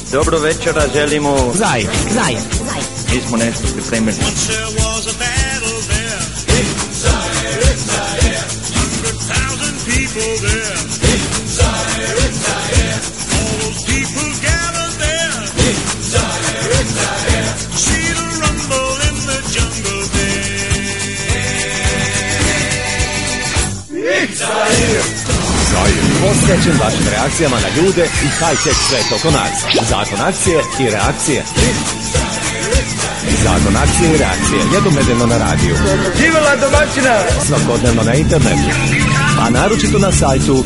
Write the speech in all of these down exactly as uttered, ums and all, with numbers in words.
Dobro večera želimo. Zaj, zaj, zaj. Mi smo nešto pripremili. Posvećen vašim reakcijama na ljude i high-tech svet oko nas. Zakon akcije i reakcije. Zakon akcije i reakcije. Jednom nedeljno na radiju. Živjela domaćina! Svakodnevno na internetu. A naročito na sajtu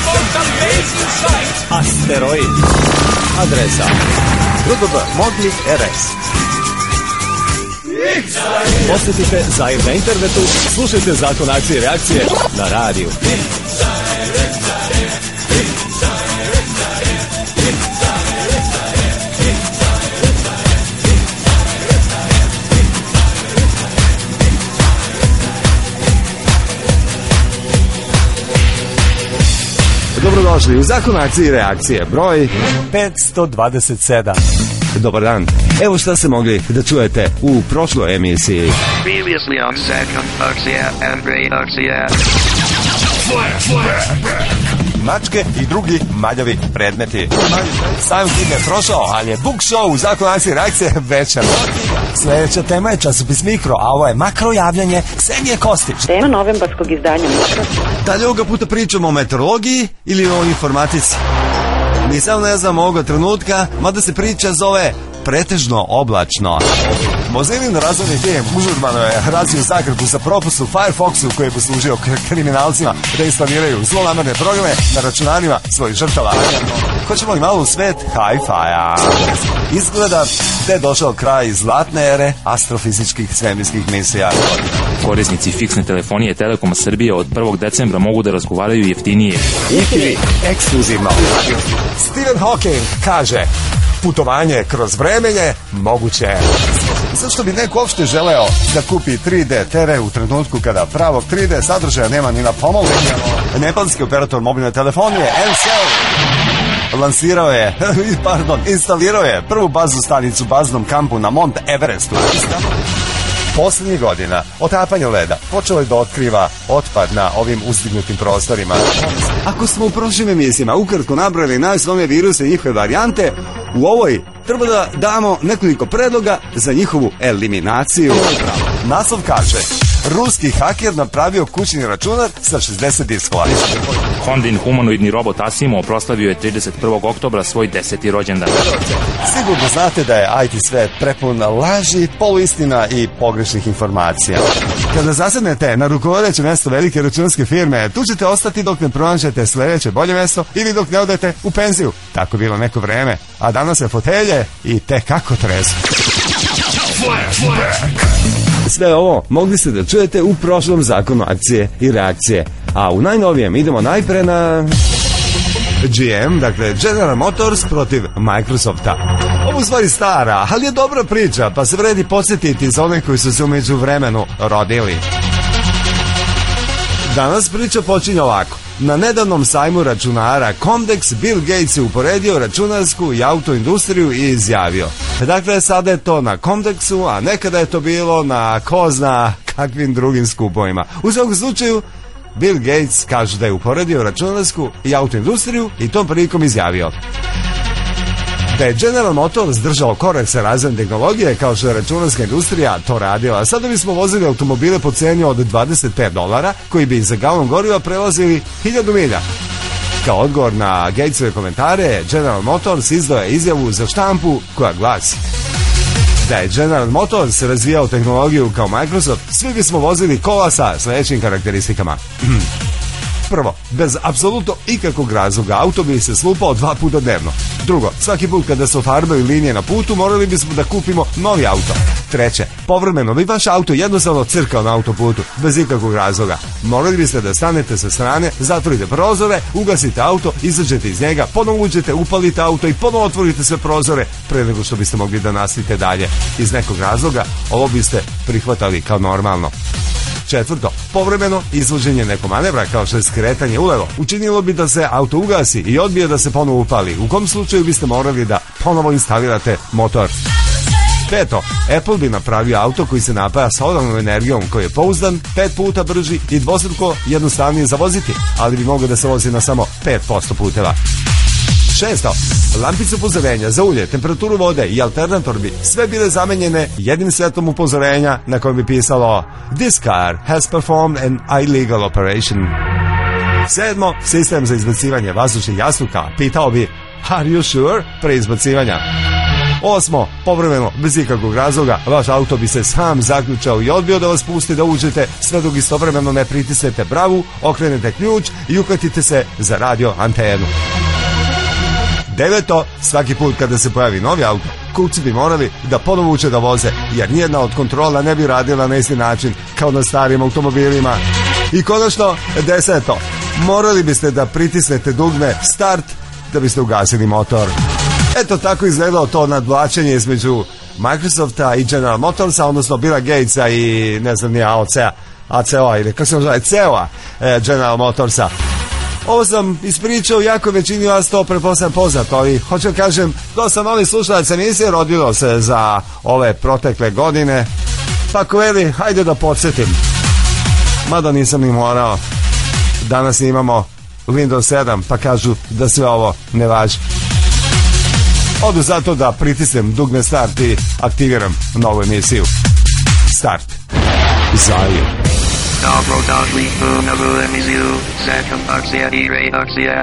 Asteroid. Adresa w w w tačka mogli tačka r s. Posjetite Zajev na internetu, slušajte Zakon akcije i reakcije na radiju. Dobrodošli u Zakon akcije i reakcije, broj petsto dvadeset sedam. Dobar dan. Evo šta ste mogli da čujete u prošloj emisiji. Previously on Zakon akcije and reakcije. Mačke i drugi maljavi predmeti. Sam tim je prošao, ali je book show u Zakon akcije i reakcije večer. Sljedeća tema je časopis Mikro, a ovo je makro javljanje Ksenije Kostić. Tema novembarskog izdanja Mikro. Dalje ovoga puta pričamo o meteorologiji ili o informatici. Nisam ne znam ovoga trenutka, mada se priča zove pretežno oblačno. Mozilin razvojni tim užurbano je razvio zagradu za propust u Firefoxu koji je poslužio kriminalcima da instaliraju zlonamerne programe na računarima svojih žrtava. Hoćemo li malo u svet hi-fi-a? Izgleda da je došao kraj zlatne ere astrofizičkih svemirskih misija. Korisnici fiksne telefonije Telekoma Srbije od prvog decembra mogu da razgovaraju jeftinije. I T V, ekskluzivno. Stephen Hawking kaže: putovanje kroz vremenje moguće. Zašto bi neko uopšte želeo da kupi tri D tere u trenutku kada pravog tri D sadržaja nema ni na pomolu? Nepalski operator mobilne telefonije N C L lansirao je, pardon, instalirao je prvu baznu stanicu u baznom kampu na Mont Everestu. Poslednjih godina otapanje leda počelo je da otkriva otpad na ovim uzdignutim prostorima. Ako smo u prošlim emisijama ukratko nabrali najosnovnije viruse i njihove varijante, u ovoj treba da damo nekoliko predloga za njihovu eliminaciju. Naslov kaže: ruski haker napravio kućni računar sa šezdeset diskova. Hondin humanoidni robot Asimo proslavio je trideset prvog oktobra svoj deseti rođendan. Sigurno znate da je I T svet prepun laži, poluistina i pogrešnih informacija. Kada zasednete na rukovodeće mesto velike računarske firme, tu ćete ostati dok ne pronađete sledeće bolje mesto ili dok ne odete u penziju. Tako bilo neko vreme, a danas se fotelje i te kako tresu. Sve ovo mogli ste da čujete u prošlom Zakonu akcije i reakcije. A u najnovijem idemo najpre na G M, dakle General Motors protiv Microsofta. Ovo u stvari stara, ali je dobra priča, pa se vredi podsjetiti za one koji su se umeđu vremenu rodili. Danas priča počinje ovako. Na nedavnom sajmu računara Comdex Bill Gates je uporedio računarsku i autoindustriju i izjavio: dakle, sada je to na Comdexu, a nekada je to bilo na ko zna kakvim drugim skupovima. U svakom slučaju, Bill Gates kaže da je uporedio računarsku i autoindustriju i tom prilikom izjavio da je General Motors držao korak sa razvojem tehnologije kao što je računarska industrija to radila. Sada bismo vozili automobile po ceni od dvadeset pet dolara koji bi za galon goriva prelazili hiljadu milja. Kao odgovor na Gatesove komentare, General Motors izdao je izjavu za štampu koja glasi: da je General Motors razvijao tehnologiju kao Microsoft, svi bismo vozili kola sa sledećim karakteristikama. Prvo, bez apsolutno ikakvog razloga auto bi se slupao dva puta dnevno. Drugo, svaki put kada se ofarbaju linije na putu morali bismo da kupimo novi auto. Treće, povremeno bi vaš auto jednostavno crkao na autoputu, bez ikakvog razloga. Morali biste da stanete sa strane, zatvorite prozore, ugasite auto, izađete iz njega, ponovo uđete, upalite auto i ponovo otvorite sve prozore pre nego što biste mogli da nastavite dalje. Iz nekog razloga ovo biste prihvatali kao normalno. Četvrto, povremeno izvođenje nekog manevra kao što je skretanje ulevo učinilo bi da se auto ugasi i odbije da se ponovo upali, u kom slučaju biste morali da ponovo instalirate motor. Peto, Apple bi napravio auto koji se napaja solarnom energijom, koji je pouzdan, pet puta brži i dvostruko jednostavnije za voziti, ali bi mogao da se vozi na samo pet posto puteva. Šesto, lampice upozorenja za ulje, temperaturu vode i alternator bi sve bile zamenjene jednim setom upozorenja na kojem bi pisalo "This car has performed an illegal operation." Sedmo, sistem za izbacivanje vazdušnih jastuka pitao bi "Are you sure?" pre izbacivanja. Osmo, povremeno, bez ikakvog razloga, vaš auto bi se sam zaključao i odbio da vas pusti da uđete, sve dok istovremeno ne pritisnete bravu, okrenete ključ i uhvatite se za radio antenu. Deveto, svaki put kada se pojavi novi auto, kupci bi morali da ponovo uče da voze, jer nijedna od kontrola ne bi radila na isti način kao na starijim automobilima. I konačno, deseto, morali biste da pritisnete dugme start da biste ugasili motor. Eto tako izgledalo to nadvlačenje između Microsofta i General Motorsa, odnosno Billa Gatesa i ne znam nije A O C-a, A C O-a ili kako se zove, C E O-a e, General Motorsa. Ovo sam ispričao, jako većini vas to pretpostavljam poznato, ali hoću kažem, dosta novih slušalaca emisije rodilo se za ove protekle godine, pa ako veli, hajde da podsjetim. Mada nisam ni morao. Danas imamo Windows sedam, pa kažu da sve ovo ne važi. Odu zato da pritisnem dugme start i aktiviram novu emisiju. Start. Zajed. Dobro došli u novu emisiju Zekam akcija i reakcija.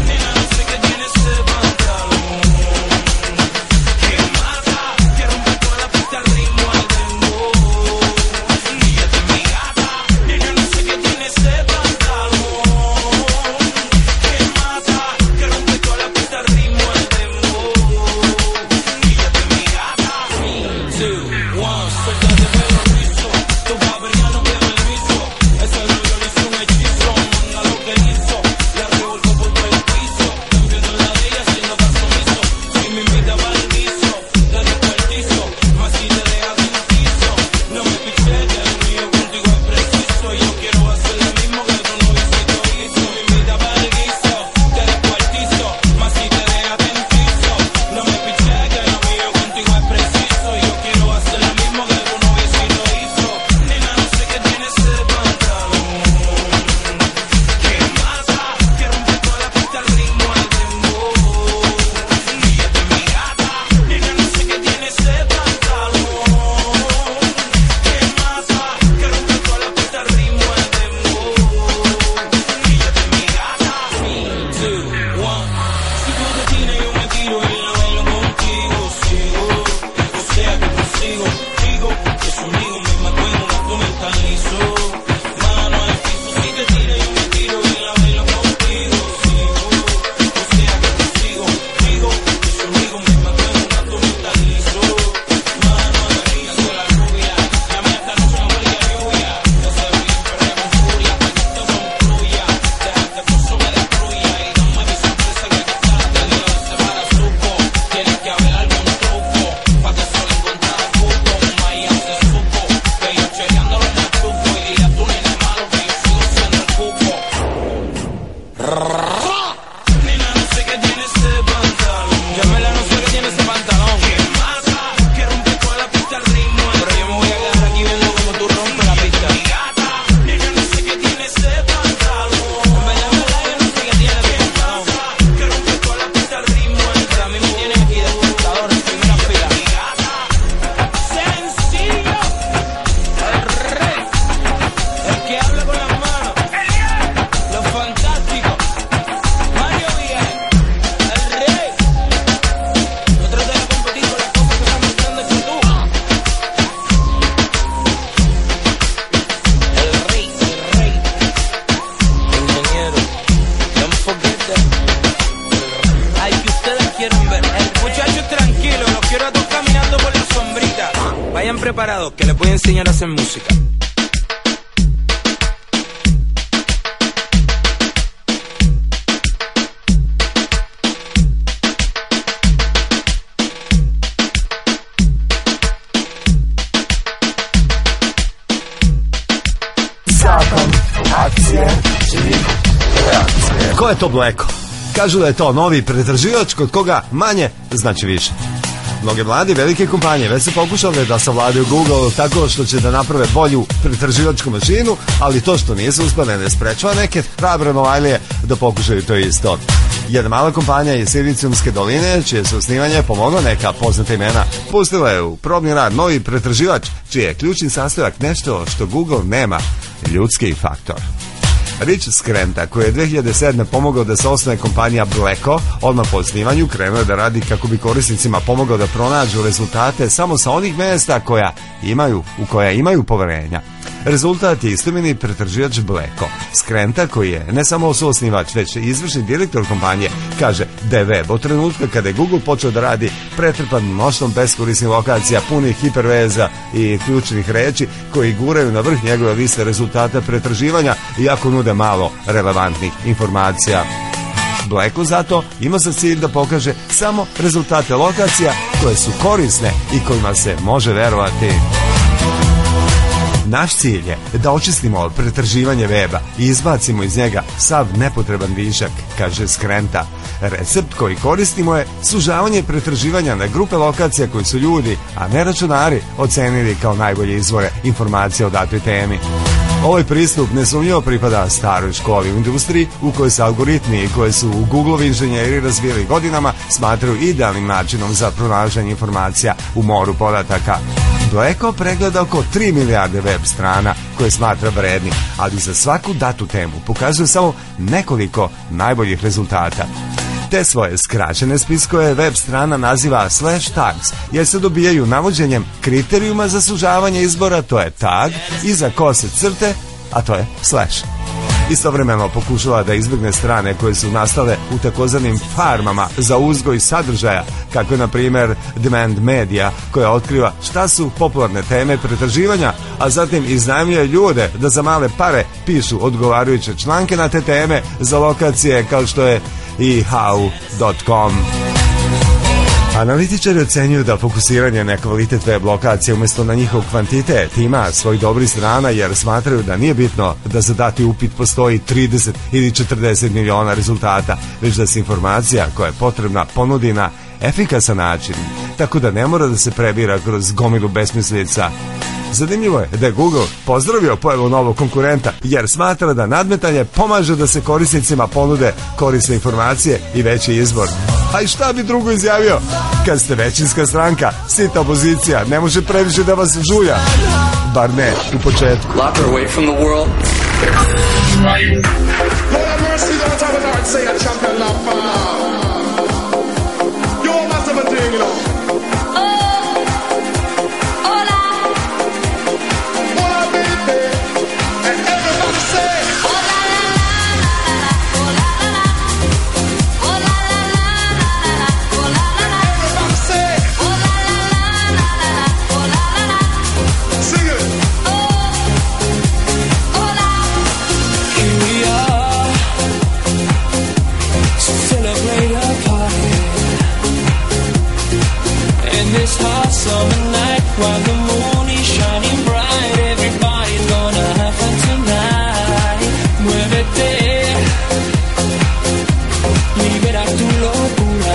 Preparados, que les voy a enseñar a hacer música. je to Bleko? Kažu da je to novi pretraživač kod koga manje znači više. Mnoge mlade velike kompanije već su pokušale da savladaju Google tako što će da naprave bolju pretraživačku mašinu, ali to što nisu uspjele ne sprečava neke hrabre novajlije da pokušaju to isto. Jedna mala kompanija iz Silicijumske doline, čije su osnivanje pomoglo neka poznata imena, pustila je u probni rad novi pretraživač, čiji je ključni sastojak nešto što Google nema, ljudski faktor. Rich Skrenta, koji je dve hiljade sedme pomogao da se osnuje kompanija Bleko, odmah po osnivanju krenuo je da radi kako bi korisnicima pomogao da pronađu rezultate samo sa onih mesta koja imaju, u koja imaju poverenja. Rezultat je istoimeni pretraživač Bleko. Skrenta, koji je ne samo suosnivač, već i izvršni direktor kompanije, kaže da je web od trenutka kada je Google počeo da radi pretrpan mnoštvom beskorisnih lokacija, punih hiperveza i ključnih reči koji guraju na vrh njegove liste rezultata pretraživanja, iako nude malo relevantnih informacija. Bleko zato ima za cilj da pokaže samo rezultate lokacija koje su korisne i kojima se može verovati. Naš cilj je da očistimo pretraživanje weba i izbacimo iz njega sav nepotreban višak, kaže Skrenta. Recept koji koristimo je sužavanje pretraživanja na grupe lokacija koji su ljudi, a ne računari, ocenili kao najbolje izvore informacija o datoj temi. Ovaj pristup nesumnjivo pripada staroj školi u industriji u kojoj se algoritmi koje su u Google-ovi inženjeri razvijeli godinama smatraju idealnim načinom za pronalaženje informacija u moru podataka. Bleko pregleda oko tri milijarde web strana koje smatra vrednim, ali za svaku datu temu pokazuje samo nekoliko najboljih rezultata. Te svoje skraćene spiskove web strana naziva slash tags, jer se dobijaju navođenjem kriterijuma za sužavanje izbora, to je tag, iza kose crte, a to je slash. Istovremeno pokušava da izbjegne strane koje su nastale u takozvanim farmama za uzgoj sadržaja, kako je na primjer Demand Media, koja otkriva šta su popularne teme pretraživanja, a zatim iznajmljuje ljude da za male pare pišu odgovarajuće članke na te teme za lokacije kao što je i how dot com. Analitičari ocenjuju da fokusiranje na kvalitet web lokacije umjesto na njihov kvantitet ima svoj dobri strana, jer smatraju da nije bitno da za dati upit postoji trideset ili četrdeset miliona rezultata, već da se informacija koja je potrebna ponudi na efikasan način, tako da ne mora da se prebira kroz gomilu besmislica. Zanimljivo je da je Google pozdravio pojavu novog konkurenta, jer smatra da nadmetanje pomaže da se korisnicima ponude korisne informacije i veći izbor. A i šta bi drugo izjavio? Kad ste većinska stranka, sita opozicija ne može previše da vas žulja. Bar ne u početku. Lock her away from the world. While the moon is shining bright, everybody's gonna have fun tonight. Muévete, libera tu locura.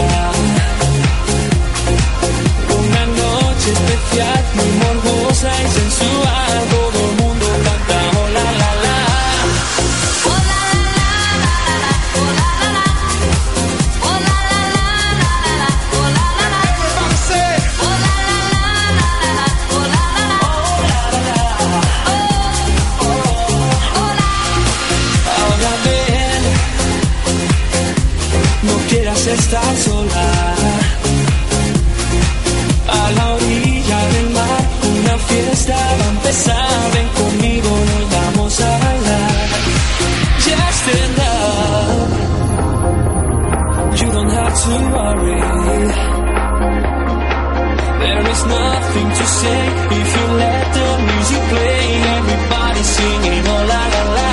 Una noche especial, muy morbosa y sensual. Todo el mundo canta oh la la la. Oh la la la la la, oh la la la. Oh la la la la la, oh la la la. Everybody say oh la la la. Estar sola a la orilla del mar, una fiesta va a empezar. Ven conmigo, nos vamos a bailar. Just stand up, you don't have to worry. There is nothing to say if you let the music play. Everybody singing oh la la la.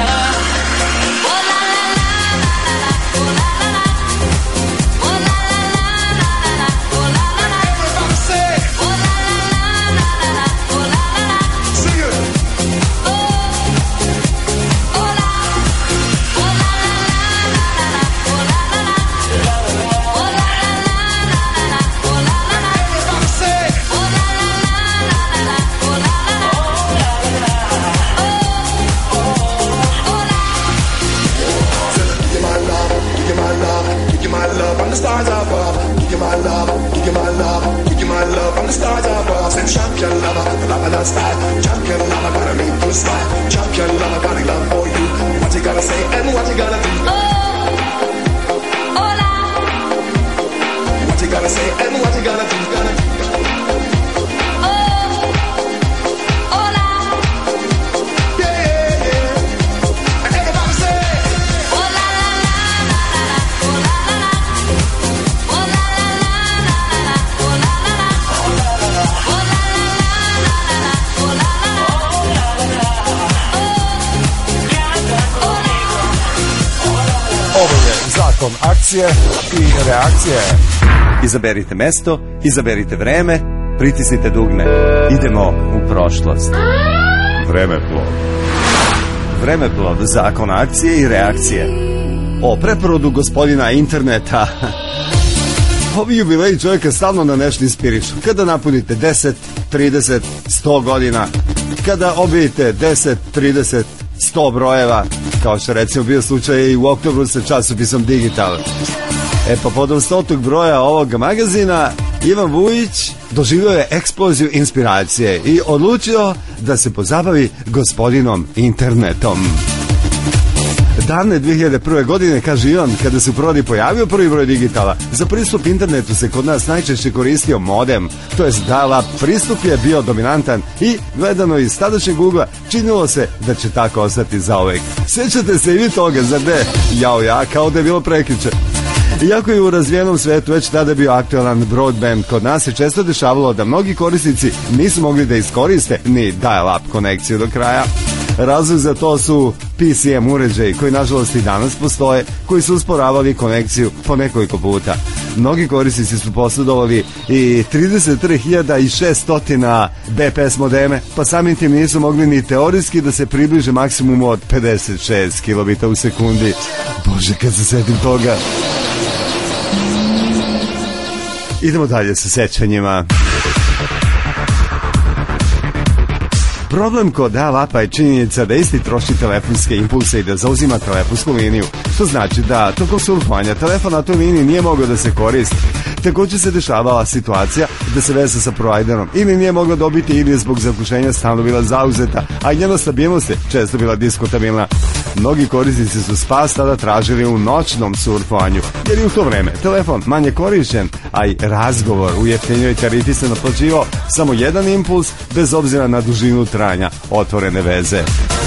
the stars are bursting. Champion lover, lover that style. Champion lover, gotta make you smile. Champion lover, got a love for you. What you gotta say and what you gotta do. Oh, hola. What you gotta say and what you gotta do. Gotta do. Ovo je zakon akcije i reakcije. Izaberite mesto, izaberite vreme, pritisnite dugme. Idemo u prošlost. Vremeplov. Vremeplov, zakon akcije i reakcije. O preporodu gospodina interneta. Ovi jubileji čovjeka stalno na nešto inspirišu. Kada napunite deset, trideset, sto godina, kada objavite deset, trideset, sto brojeva, kao što recimo bio slučaj i u oktobru sa časopisom Digital. E pa podom stotog broja ovog magazina Ivan Vujić doživio je eksploziju inspiracije i odlučio da se pozabavi gospodinom internetom. Davne dve hiljade prve. godine, kaže Ivan, kada se u prodaju pojavio prvi broj Digitala, za pristup internetu se kod nas najčešće koristio modem, to jest dial-up. Pristup je bio dominantan i, gledano iz tadašnjeg ugla, činilo se da će tako ostati zauvek. Sjećate se i vi toga, zar ne? Jao ja, kao da je bilo prekjuče. Iako je u razvijenom svetu već tada bio aktualan broadband, kod nas se često dešavalo da mnogi korisnici nisu mogli da iskoriste ni dial-up konekciju do kraja. Razlog za to su P C M uređaji koji nažalost i danas postoje, koji su usporavali konekciju po nekoliko puta. Mnogi korisnici su posjedovali i trideset tri hiljade šesto B P S modeme, pa samim tim nisu mogli ni teorijski da se približe maksimumu od pedeset šest kilobita u sekundi. Bože, kad se setim toga. Idemo dalje sa sećanjima. Problem kod dial-upa je činjenica da isti troši telefonske impulse i da zauzima telefonsku liniju, što znači da tokom surfovanja telefon na toj liniji nije mogao da se koristi. Također se dešavala situacija da se veza sa providerom ili nije mogla dobiti ili je zbog zagušenja stalno bila zauzeta, a njena stabilnost je često bila diskutabilna. Mnogi korisnici su spas tada tražili u noćnom surfovanju, jer je u to vreme telefon manje korišćen, a i razgovor u jeftinjoj tarifi se naplaćivao samo jedan impuls bez obzira na dužinu trajanja otvorene veze.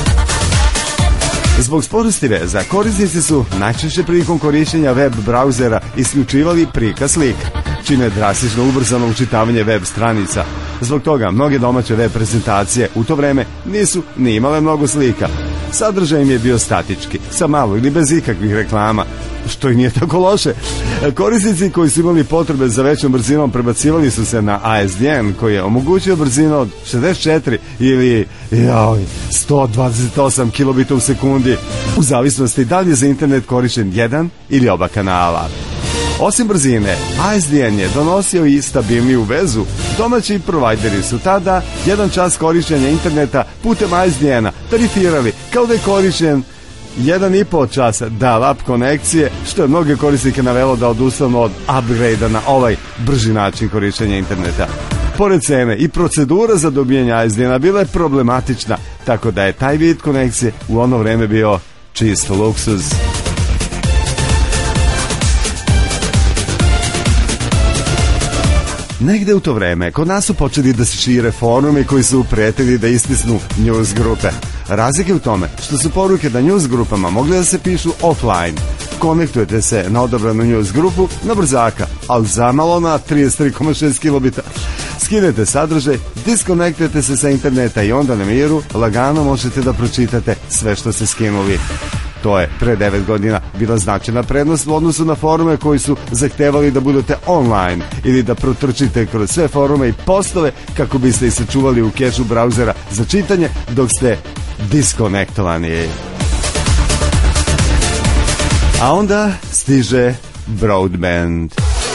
Zbog sporosti veza, korisnici su najčešće prilikom korištenja web brauzera isključivali prikaz slika, čine drastično ubrzano učitavanje web stranica. Zbog toga mnoge domaće web prezentacije u to vreme nisu ni imale mnogo slika. Sadržaj im je bio statički, sa malo ili bez ikakvih reklama, što i nije tako loše. Korisnici koji su imali potrebe za većom brzinom prebacivali su se na A S D N, koji je omogućio brzinu od šezdeset četiri ili joj, sto dvadeset osam kilobita u sekundi, u zavisnosti da li je za internet korišten jedan ili oba kanala. Osim brzine, A S D N je donosio i stabilniju vezu. Domaći provajderi su tada jedan čas korištenja interneta putem A S D N-a tarifirali kao da je korišten jedan i po časa dial-up konekcije, što je mnoge korisnike navelo da odustanu od upgrade-a na ovaj brži način korištenja interneta. Pored cene i procedura za dobijanje A S D N-a bila je problematična, tako da je taj vid konekcije u ono vreme bio čist luksuz. Negde u to vreme kod nas su počeli da se šire forumi koji su pretili da istisnu news grupe. Razlika je u tome što su poruke da news grupama mogle da se pišu offline. Konektujete se na odabranu news grupu na brzaka, ali zamalo na trideset tri zarez šest kilobita. Skinete sadržaj, diskonektujete se sa interneta i onda na miru lagano možete da pročitate sve što ste skinuli. To je pre devet godina bila značajna prednost u odnosu na forume koji su zahtevali da budete online ili da protrčite kroz sve forume i postove kako biste ih sačuvali u kešu brauzera za čitanje dok ste diskonektovani. A onda stiže broadband.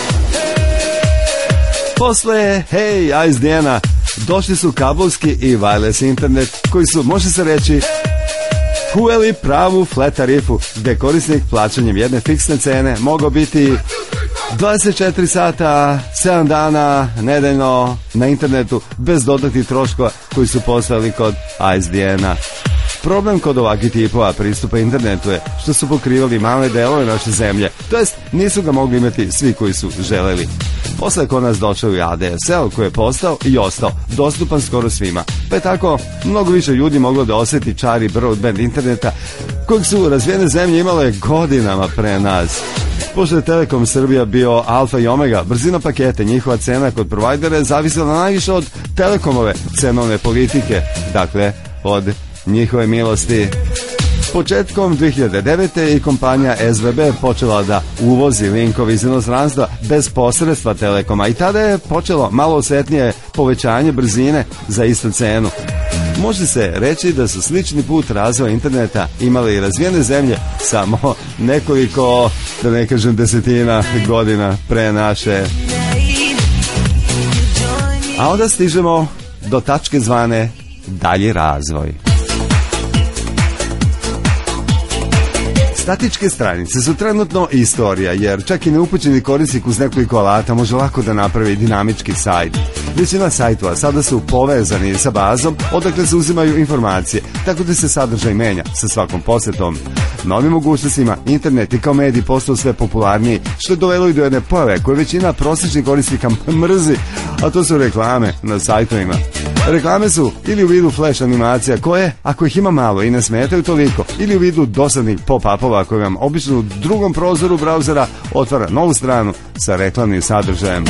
Posle, hej, A S D N-a, došli su kablovski i wireless internet koji su, može se reći, uveli pravu flat tarifu, gde korisnik plaćanjem jedne fiksne cene mogao biti dvadeset četiri sata, sedam dana nedeljno na internetu bez dodatnih troškova koji su postojali kod I S D N-a. Problem kod ovakvih tipova pristupa internetu je što su pokrivali male delove naše zemlje, to jest nisu ga mogli imati svi koji su želeli. Posle je kod nas došao i A D S L koji je postao i ostao dostupan skoro svima, pa je tako mnogo više ljudi moglo da osjeti čari broadband interneta kojeg su razvijene zemlje imale godinama pre nas. Pošto je Telekom Srbija bio alfa i omega, brzina pakete, njihova cena kod provajdera je zavisila najviše od Telekomove cenovne politike, dakle od njihove milosti. Početkom dve hiljade devete. i kompanija S V B počela da uvozi linkove iz inostranstva bez posredstva Telekoma i tada je počelo malo osetnije povećanje brzine za istu cenu. Može se reći da su slični put razvoja interneta imali i razvijene zemlje samo nekoliko, da ne kažem desetina godina pre naše. A onda stižemo do tačke zvane dalji razvoj. Statičke stranice su trenutno istorija, jer čak i neupućeni korisnik uz nekoliko alata može lako da napravi dinamički sajt. Većina sajtova sada su povezani sa bazom odakle se uzimaju informacije, tako da se sadržaj menja sa svakom posetom. Novim mogućnostima internet i kao medij postao sve popularniji, što je dovelo i do jedne pojave koje većina prosječnih korisnika mrzi, a to su reklame na sajtovima. Reklame su ili u vidu flash animacija koje, ako ih ima malo i ne smetaju toliko, ili u vidu dosadnih pop-upova koji vam obično u drugom prozoru brauzera otvara novu stranu sa reklamnim sadržajem.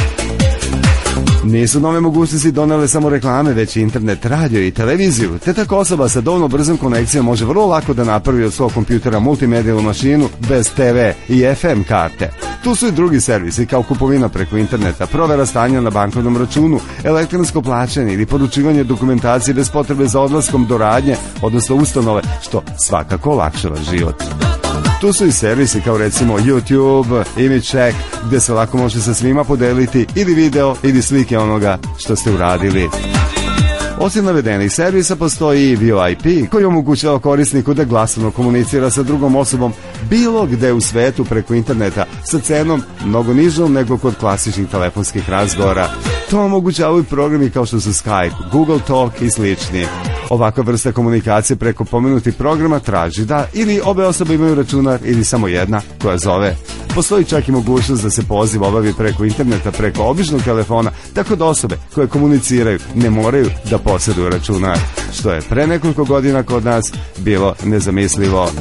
Nisu nove mogućnosti donele samo reklame, već i internet, radio i televiziju, te tako osoba sa dovoljno brzom konekcijom može vrlo lako da napravi od svog kompjutera multimedijalnu mašinu bez T V i F M karte. Tu su i drugi servisi kao kupovina preko interneta, provera stanja na bankovnom računu, elektronsko plaćanje ili poručivanje dokumentacije bez potrebe za odlaskom do radnje, odnosno ustanove, što svakako olakšava život. Tu su i servisi kao recimo YouTube, Image Check, gde se lako može sa svima podeliti ili video ili slike onoga što ste uradili. Osim navedenih servisa postoji i V O I P koji omogućava korisniku da glasovno komunicira sa drugom osobom bilo gde u svetu preko interneta sa cenom mnogo nižom nego kod klasičnih telefonskih razgovora. To omogućavaju programi kao što su Skype, Google Talk i slični. Ovakva vrsta komunikacije preko pomenutih programa traži da ili obe osobe imaju računar ili samo jedna koja zove. Postoji čak i mogućnost da se poziv obavi preko interneta, preko običnog telefona, tako da osobe koje komuniciraju ne moraju da posjeduju računar, što je pre nekoliko godina kod nas bilo nezamislivo.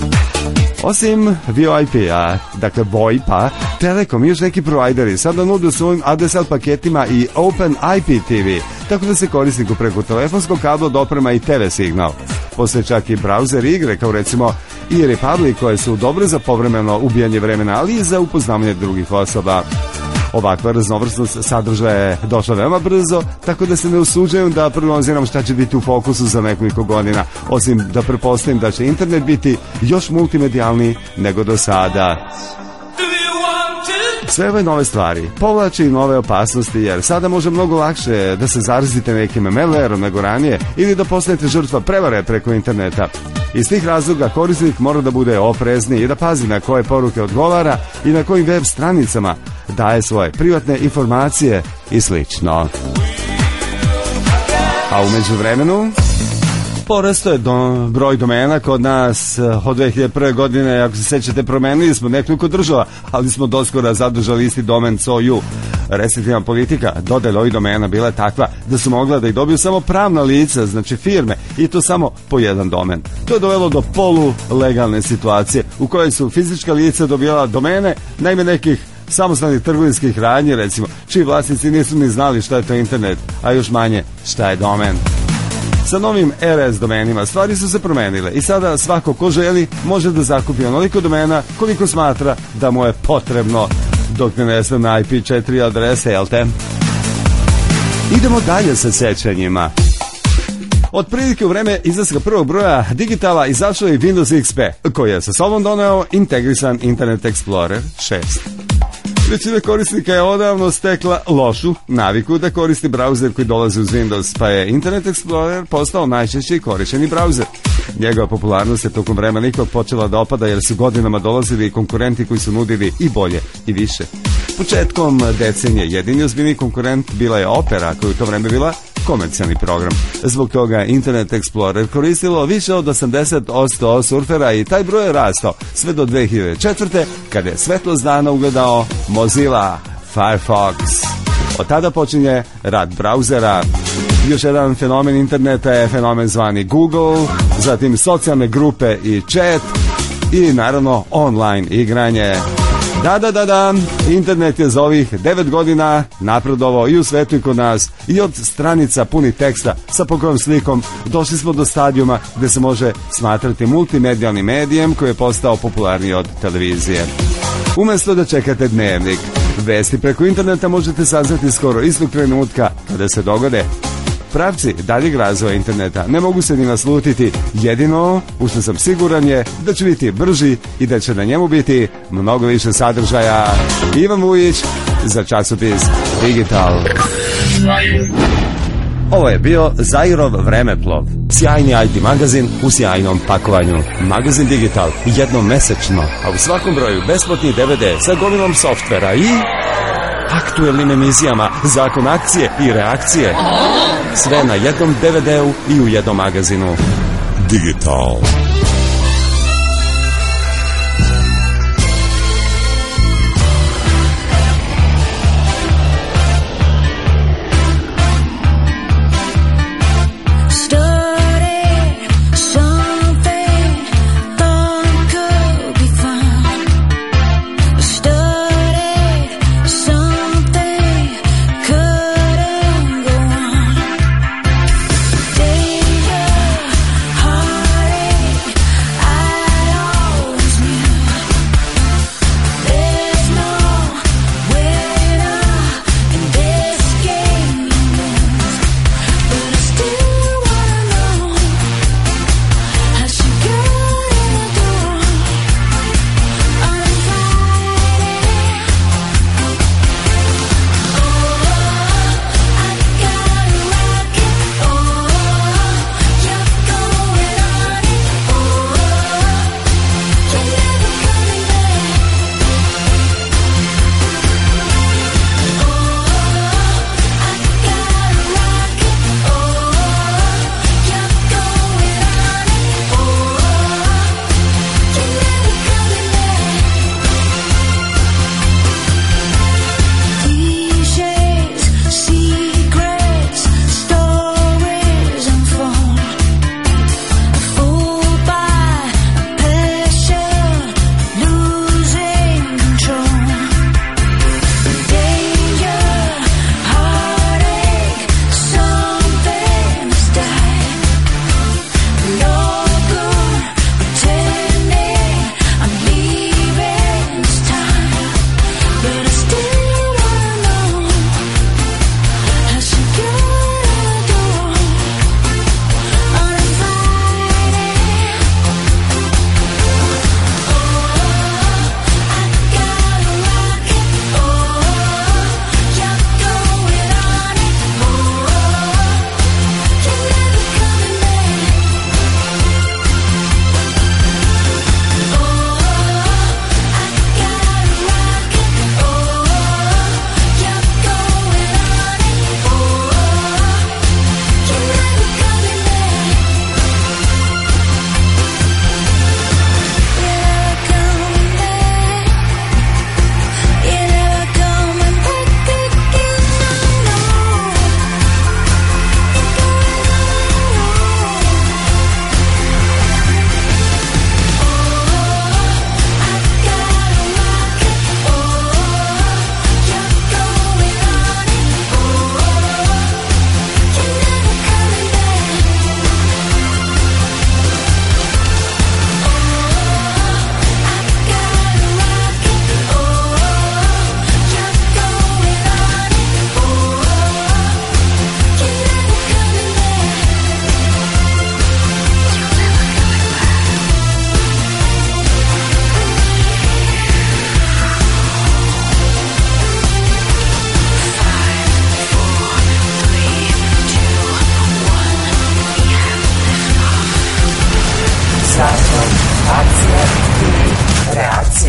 Osim V O I P-a, dakle V O I P-a, Telekom i još neki provajderi sada nude svojim A D S L paketima i Open I P T V, tako da se korisniku preko telefonskog kabla doprema i T V signal. Postoje čak i browser igre, kao recimo i Republic, koje su dobre za povremeno ubijanje vremena, ali i za upoznavanje drugih osoba. Ovakva raznovrsnost sadržaja je došla veoma brzo, tako da se ne usuđujem da prognoziram šta će biti u fokusu za nekoliko godina, osim da pretpostavim da će internet biti još multimedijalniji nego do sada. Sve ove nove stvari povlače i nove opasnosti, jer sada može mnogo lakše da se zarazite nekim malwareom nego ranije ili da postanete žrtva prevare preko interneta. Iz tih razloga korisnik mora da bude oprezniji i da pazi na koje poruke odgovara i na kojim web stranicama daje svoje privatne informacije i slično. A u međuvremenu porastao je do, broj domena kod nas od dve hiljade prve. godine, ako se sećate, promenili smo nekoliko država, ali smo doskora zadržali isti domen C O U. Restriktivna politika dodela ovih domena bila je takva da su mogla da ih dobiju samo pravna lica, znači firme, i to samo po jedan domen. To je dovelo do polulegalne situacije u kojoj su fizička lica dobijala domene na ime nekih samostalnih trgovinskih radnji, recimo, čiji vlasnici nisu ni znali šta je to internet, a još manje šta je domen. Sa novim R S domenima stvari su se promenile i sada svako ko želi može da zakupi onoliko domena koliko smatra da mu je potrebno, dok ne nese na I P četiri adrese, jel te? Idemo dalje sa sećanjima. Od prilike u vreme izlaska prvog broja digitala izašao je Windows X P, koji je sa sobom doneo integrisan Internet Explorer šest. Većina korisnika je odavno stekla lošu naviku da koristi brauzer koji dolazi uz Windows, pa je Internet Explorer postao najčešće korišćeni brauzer. Njegova popularnost je tokom vremena ipak počela da opada jer su godinama dolazili konkurenti koji su nudili i bolje i više. Početkom decenije jedini ozbiljni konkurent bila je Opera, koja je u to vreme bila komercijalni program. Zbog toga Internet Explorer koristilo više od osamdeset posto surfera i taj broj je rastao sve do dve hiljade četvrte. kada je svetlost dana ugledao Mozilla Firefox. Od tada počinje rad brauzera. Još jedan fenomen interneta je fenomen zvani Google, zatim socijalne grupe i chat i naravno online igranje. Da, da, da, da, internet je za ovih devet godina napredovao i u svetu i kod nas i od stranica puni teksta sa pokojom slikom došli smo do stadijuma gde se može smatrati multimedijalnim medijem koji je postao popularniji od televizije. Umesto da čekate dnevnik, vesti preko interneta možete saznati skoro istog trenutka kada se dogode. Pravci daljeg razvoja interneta ne mogu se ni naslutiti, jedino u što sam siguran je da će biti brži i da će na njemu biti mnogo više sadržaja. Ivan Vujić za časopis Digital. Ovo je bio Zairov vremeplov. Sjajni I T magazin u sjajnom pakovanju. Magazin Digital jednom mesečno, a u svakom broju besplatni D V D sa gomilom softvera i aktuelnim emisijama, zakon akcije i reakcije. Sve na jednom D V D-u i u jednom magazinu. Digital.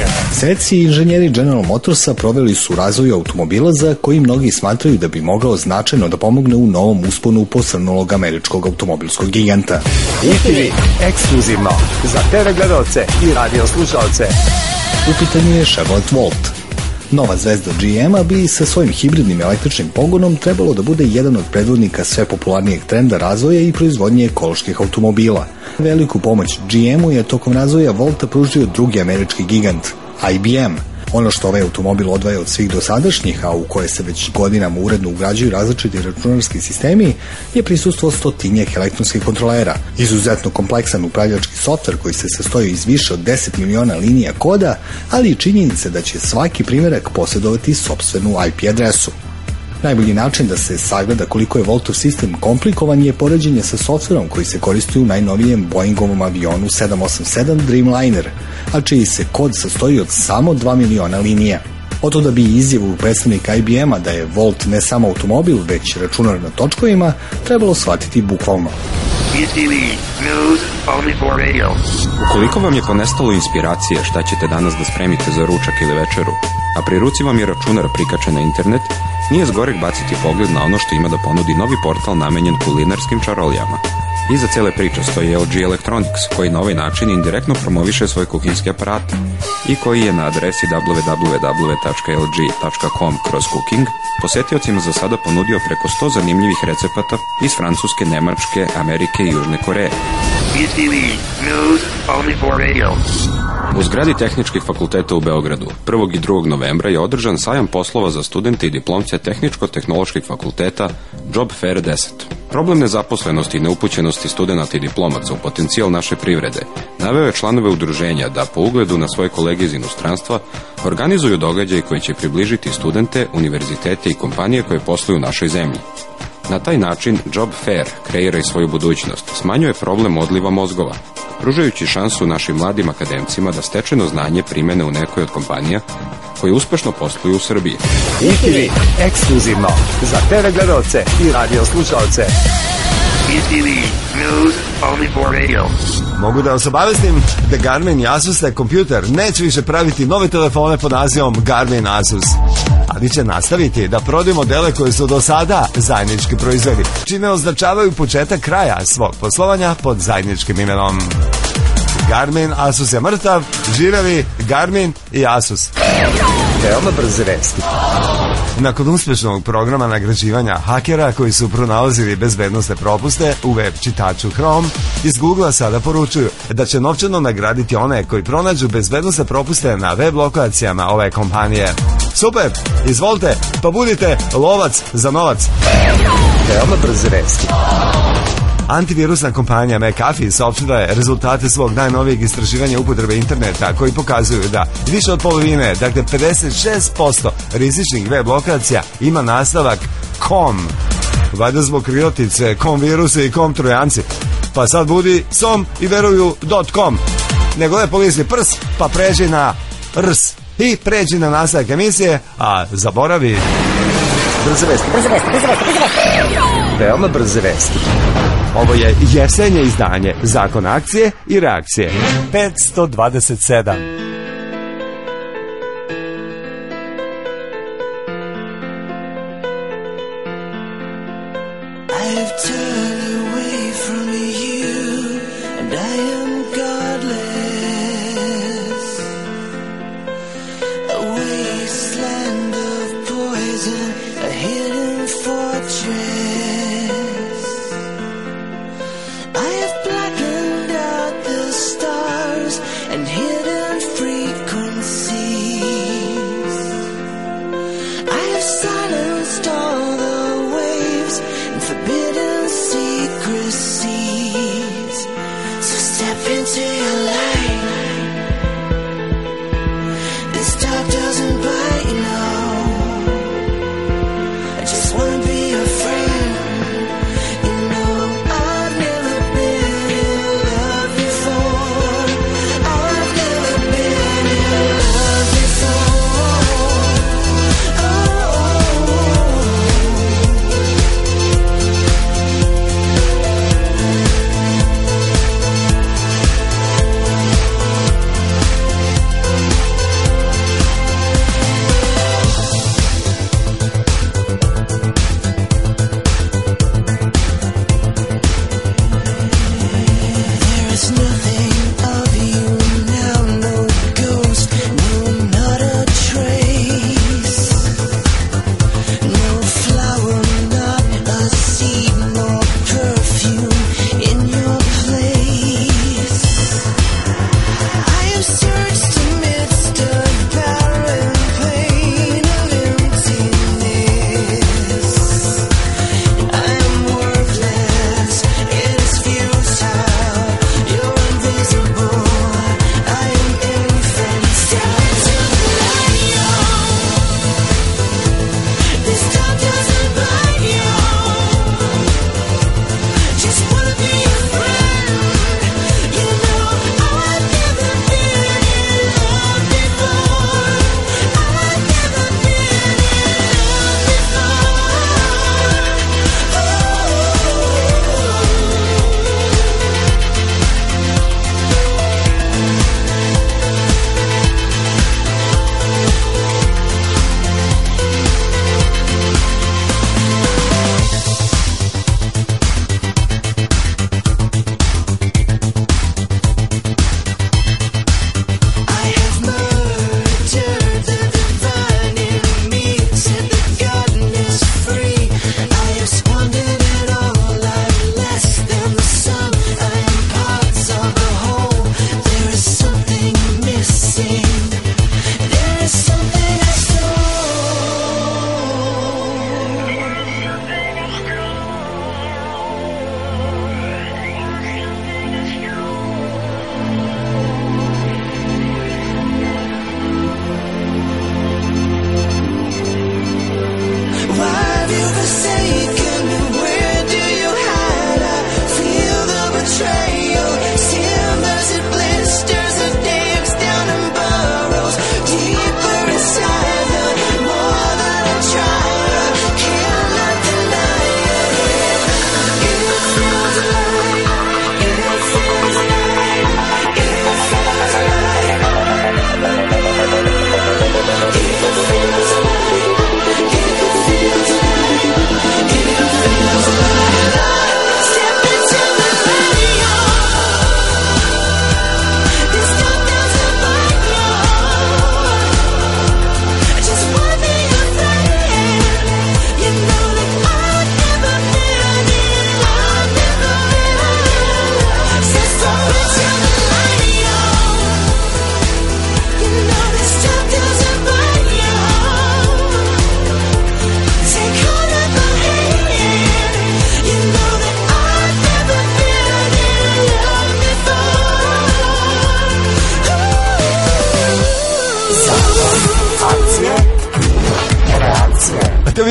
Svetski inženjeri General Motorsa proveli su razvoj automobila za koji mnogi smatraju da bi mogao značajno da pomogne u novom usponu posrnulog američkog automobilskog giganta. E T V ekskluzivno za te ve gledalce i radio slušalce. U pitanju je Chevrolet Volt. Nova zvezda G M-a bi sa svojim hibridnim električnim pogonom trebalo da bude jedan od predvodnika sve popularnijeg trenda razvoja i proizvodnje ekoloških automobila. Veliku pomoć G M-u je tokom razvoja Volta pružio drugi američki gigant, I B M. Ono što ovaj automobil odvaja od svih dosadašnjih, a u koje se već godinama uredno ugrađuju različiti računarski sistemi, je prisustvo stotinjak elektronskih kontrolera. Izuzetno kompleksan upravljački softver koji se sastoji iz više od deset miliona linija koda, ali i činjenice da će svaki primjerak posjedovati sopstvenu I P adresu. Najbolji način da se sagleda koliko je Voltov sistem komplikovan je poređenje sa softverom koji se koristi u najnovijem Boeingovom avionu sedam osam sedam Dreamliner, a čiji se kod sastoji od samo dva miliona linija. Oto da bi izjavu predstavnika I B M-a da je Volt ne samo automobil, već računar na točkovima, trebalo shvatiti bukvalno. E T V News only for radio. Ukoliko vam je ponestalo inspiracije šta ćete danas da spremite za ručak ili večeru, a pri ruci vam je računar prikačen na internet, nije zgorek baciti pogled na ono što ima da ponudi novi portal namenjen kulinarskim čarolijama. Iza cele priče stoji L G Electronics, koji na ovaj način indirektno promoviše svoje kuhinjske aparate i koji je na adresi w w w tačka l g tačka com kroz cooking posetiocima za sada ponudio preko sto zanimljivih recepata iz Francuske, Nemačke, Amerike i Južne Koreje. E T V News only for radio. U zgradi Tehničkih fakulteta u Beogradu prvog i drugog novembra je održan sajam poslova za studente i diplomce Tehničko-tehnoloških fakulteta Job Fair deset. Problem nezaposlenosti i neupućenosti studenata i diplomaca u potencijal naše privrede naveo je članove udruženja da po ugledu na svoje kolege iz inostranstva organizuju događaj koji će približiti studente, univerzitete i kompanije koje posluju u našoj zemlji. Na taj način Job Fair kreira i svoju budućnost, smanjuje problem odliva mozgova, pružajući šansu našim mladim akademcima da stečeno znanje primene u nekoj od kompanija koje uspešno posluju u Srbiji. E T V ekskluzivno za te ve gledalce i radio slušalce. E T V News only for radio. Mogu da vas obavestim da Garmin i Asus kompjuter neće više praviti nove telefone pod nazivom Garmin Asus, ali će nastaviti da prodaju modele koje su do sada zajednički proizveli, čime označavaju početak kraja svog poslovanja pod zajedničkim imenom. Garmin Asus je mrtav, živeli Garmin i Asus. Veoma brze vesti. Nakon uspešnog programa nagrađivanja hakera koji su pronalazili bezbednosne propuste u web čitaču Chrome, iz Google-a sada poručuju da će novčano nagraditi one koji pronađu bezbednosne propuste na web lokacijama ove kompanije. Super, izvolite, pa budite lovac za novac. Veoma brze vesti. Antivirusna kompanija McAfee saopštila je rezultate svog najnovijeg istraživanja upotrebe interneta koji pokazuju da više od polovine, dakle pedeset šest posto rizičnih web lokacija ima nastavak com. Valjda zbog krilotice, com virusi i com trojanci. Pa sad budi som i veruju .com. Nego lepo lisni prs, pa pređi na rs i pređi na nastavak emisije, a zaboravi brze vesti, brze vesti, brze vesti, brze vesti. Veoma brze vesti. Ovo je jesenje izdanje Zakon akcije i reakcije. petsto dvadeset sedam. Silenced all the waves and forbidden seas.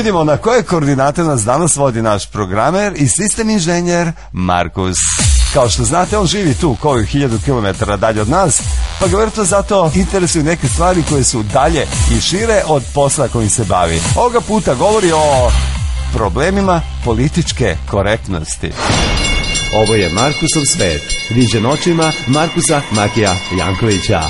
vidimo na koje koordinate nas danas vodi naš programer i sistem inženjer Markus. Kao što znate, on živi tu koju hiljadu kilometara dalje od nas, pa ga vjerojatno zato interesuju neke stvari koje su dalje i šire od posla kojim se bavi. Ovoga puta govori o problemima političke korektnosti. Ovo je Markusov svet, viđen očima Markusa Makija Jankovića.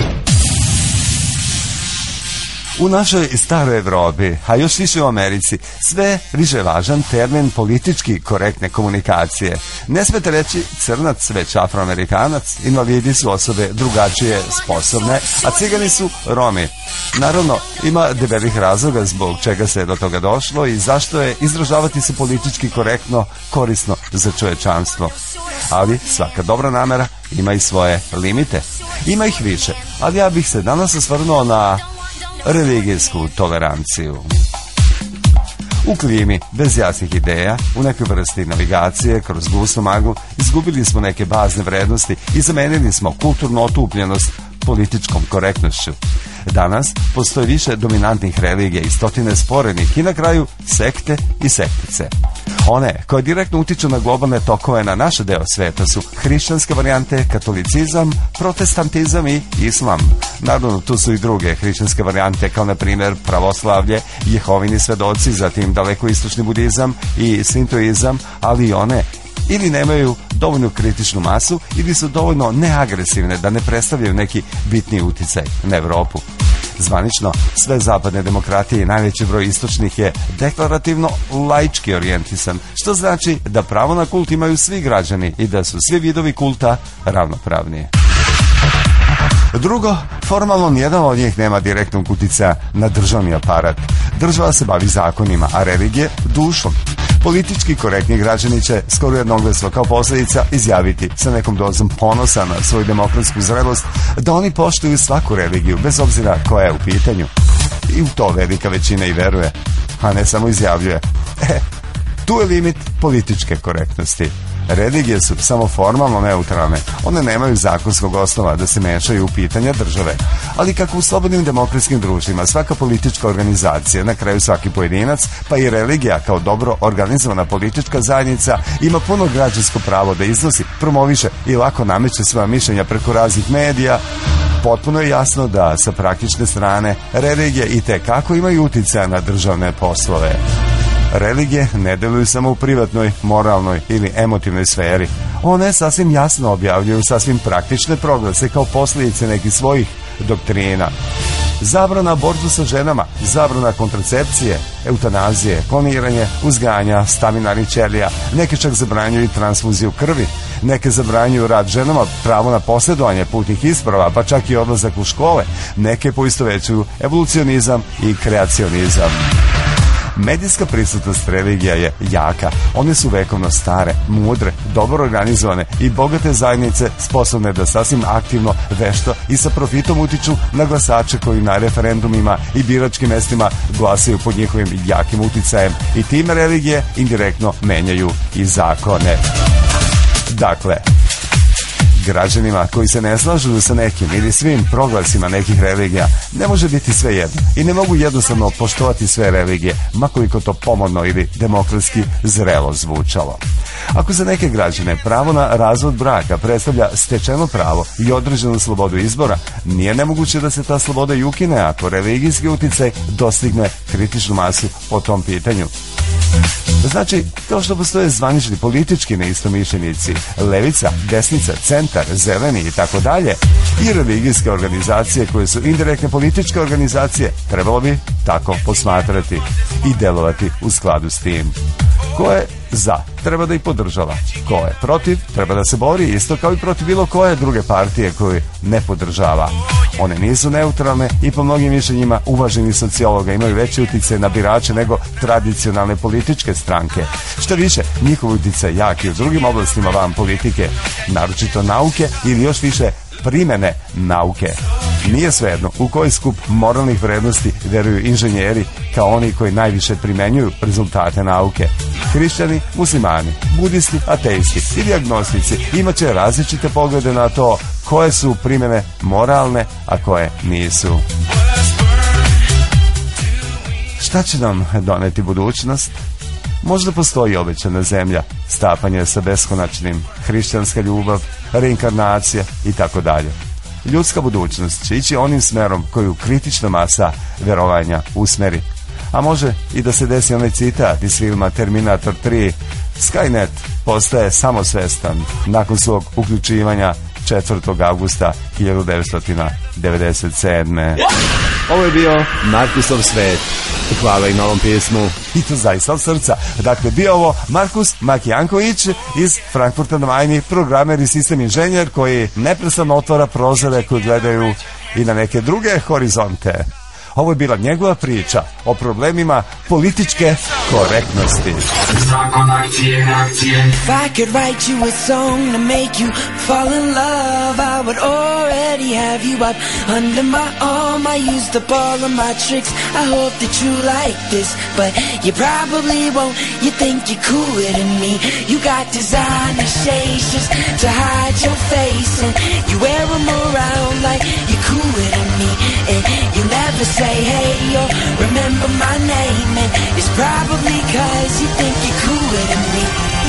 U našoj staroj Evropi, a još više u Americi, sve više važan termin politički korektne komunikacije. Ne smete reći crnac, već afroamerikanac, invalidi su osobe drugačije sposobne, a cigani su Romi. Naravno, ima debelih razloga zbog čega se do toga došlo i zašto je izražavati se politički korektno korisno za čovečanstvo. Ali svaka dobra namera ima i svoje limite. Ima ih više, ali ja bih se danas osvrnuo na religijsku toleranciju. U klimi, bez jasnih ideja, u nekoj vrsti navigacije, kroz gusnu maglu, izgubili smo neke bazne vrednosti i zamenili smo kulturnu otupljenost političkom korektnošću. Danas postoji više dominantnih religija i stotine sporednih i na kraju sekte i sektice. One koje direktno utiču na globalne tokove na naš deo sveta su hrišćanske varijante, katolicizam, protestantizam i islam. Naravno, tu su i druge hrišćanske varijante kao na primjer pravoslavlje, Jehovini svedoci, zatim dalekoistočni budizam i sintoizam, ali i one ili nemaju dovoljnu kritičnu masu ili su dovoljno neagresivne da ne predstavljaju neki bitni uticaj na Evropu. Zvanično, sve zapadne demokratije i najveći broj istočnih je deklarativno laički orijentisan, što znači da pravo na kult imaju svi građani i da su svi vidovi kulta ravnopravni. Drugo, formalno nijedan od njih nema direktnog uticaja na državni aparat. Država se bavi zakonima, a religije dušom. Politički korektni građani će skoro jednoglasno kao posljedica izjaviti sa nekom dozom ponosa na svoju demokratsku zrelost da oni poštuju svaku religiju, bez obzira koja je u pitanju. I u to velika većina i veruje, a ne samo izjavljuje. E, tu je limit političke korektnosti. Religije su samo formalno neutralne, one nemaju zakonskog osnova da se mešaju u pitanja države. Ali kako u slobodnim demokratskim društvima svaka politička organizacija, na kraju svaki pojedinac, pa i religija kao dobro organizovana politička zajednica ima puno građansko pravo da iznosi, promoviše i lako nameće svoja mišljenja preko raznih medija, potpuno je jasno da sa praktične strane religije i tekako imaju uticaja na državne poslove. Religije ne deluju samo u privatnoj, moralnoj ili emotivnoj sferi. One sasvim jasno objavljuju sasvim praktične proglase kao posljedice nekih svojih doktrina. Zabrana abortu sa ženama, zabrana kontracepcije, eutanazije, kloniranje, uzgajanja staminarnih ćelija, neke čak zabranjuju transfuziju krvi, neke zabranjuju rad ženama, pravo na posjedovanje putnih isprava, pa čak i odlazak u škole, neke poistovećuju evolucionizam i kreacionizam. Medijska prisutnost religija je jaka. One su vekovno stare, mudre, dobro organizovane i bogate zajednice sposobne da sasvim aktivno, vešto i sa profitom utiču na glasače koji na referendumima i biračkim mestima glasaju pod njihovim jakim uticajem i time religije indirektno menjaju i zakone. Dakle, građanima koji se ne slažu sa nekim ili svim proglasima nekih religija ne može biti sve jedno i ne mogu jednostavno poštovati sve religije, makoliko to pomodno ili demokratski zrelo zvučalo. Ako za neke građane pravo na razvod braka predstavlja stečeno pravo i određenu slobodu izbora, nije nemoguće da se ta sloboda i ukine ako religijski uticaj dostigne kritičnu masu po tom pitanju. Znači, kao što postoje zvanični politički neistomišljenici, levica, desnica, centar, zeleni i tako dalje, i religijske organizacije koje su indirektne političke organizacije, trebalo bi tako posmatrati i delovati u skladu s tim. Ko je za, treba da ih podržava. Ko je protiv, treba da se bori isto kao i protiv bilo koje druge partije koju ne podržava. One nisu neutralne i po mnogim mišljenjima uvaženi sociologa imaju veći utjecaj na birače nego tradicionalne političke stranke. Što više, njihov utjecaj jak i u drugim oblastima van politike, naročito nauke ili još više primene nauke. Nije svejedno u koji skup moralnih vrednosti veruju inženjeri kao oni koji najviše primenjuju rezultate nauke. Hrišćani, muslimani, budisti, ateisti ili agnostici imaće različite poglede na to koje su primjene moralne, a koje nisu. Šta će nam doneti budućnost? Možda postoji obećana zemlja, stapanje sa beskonačnim, hrišćanska ljubav, reinkarnacija i tako dalje. Ljudska budućnost će ići onim smerom koju kritična masa verovanja usmeri. A može i da se desi onaj citat iz filma Terminator tri. Skynet postaje samosvestan nakon svog uključivanja četvrtog avgusta hiljadu devetsto devedeset sedme. Ovo je bio Markusov svet. Hvala i na ovom pismu. I to zaista od srca. Dakle, bio ovo Markus Makijanković iz Frankfurta na Majni, programer i sistem inženjer koji neprestano otvara prozore koji gledaju i na neke druge horizonte. Ovo je bila njegova priča o problemima političke korektnosti. If I could write you a song to make you fall in love, I would already have you up under my arm. I used up all of my tricks, I hope that you like this, but you probably won't. You think you're cooler than me. You got designer shades just to hide your face, and you wear them around like you're cooler than me. And you never say hey yo, remember my name, and it's probably cause you think you're cooler than me.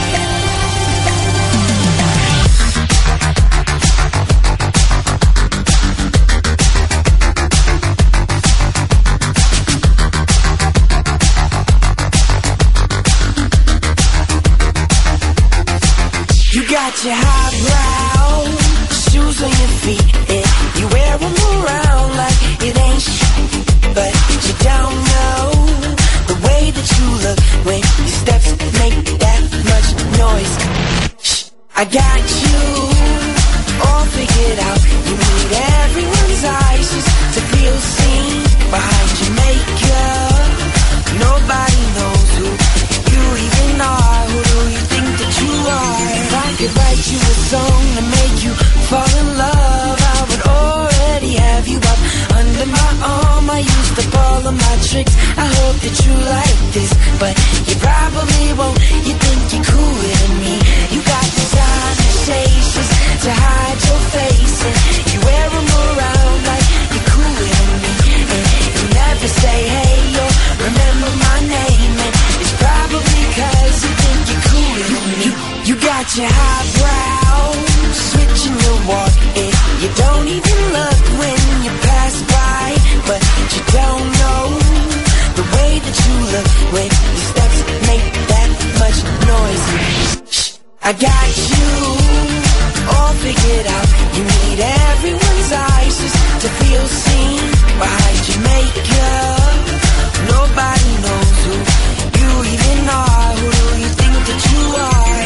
You got your highbrow shoes on your feet, and you wear them around like it ain't shit, but you don't know the way that you look when your steps make that much noise. Shh, I got you all figured out. You need everyone's eyes just to feel seen behind your makeup. Nobody knows who you even are. Who do you think that you are? If I could write you a song to make you fall in love, I would already have you up under my arm. I used up all of my tricks, I hope that you like this, but you probably won't. You think you're cooler than me. You got designer shades just to hide your face, and you wear them around like you're cooler than me. And you never say hey yo, remember my name, and it's probably cause you think you're cooler than me. You, you got your highbrow switching your walk, and you don't even look when you pass by, but you don't know the way that you look when your steps make that much noise. Shh, I got you all figured out. You need everyone's eyes just to feel seen behind your makeup. Nobody knows who you even are. Who do you think that you are?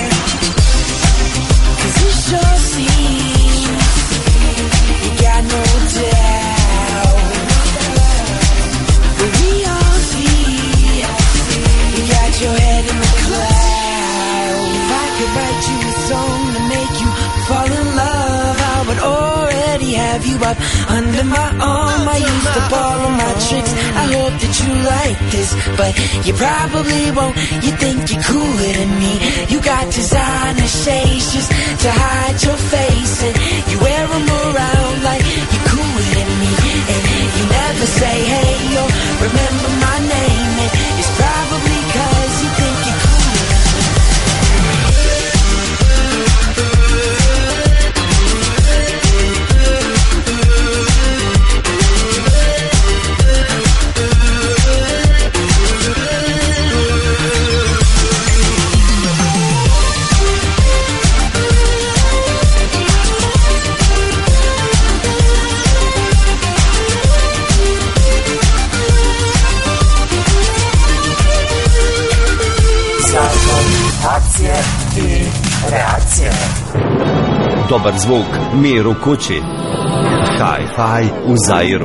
Cause it sure seems you got no doubt, but we all see you got your head in the clouds. If I could write you a song to make you fall in love, I would already have you up under my arm. I used up all of my tricks, I hope that you like this, but you probably won't. You think you're cooler than me. You got designer shades just to hide your face, and you wear them around like you're cooler than me. And you never say hey yo, remember my name, and it's probably cause you think you're cooler than me. Akcije i reakcije. Dobar zvuk, mir u kući. Hi-fi u Zairu.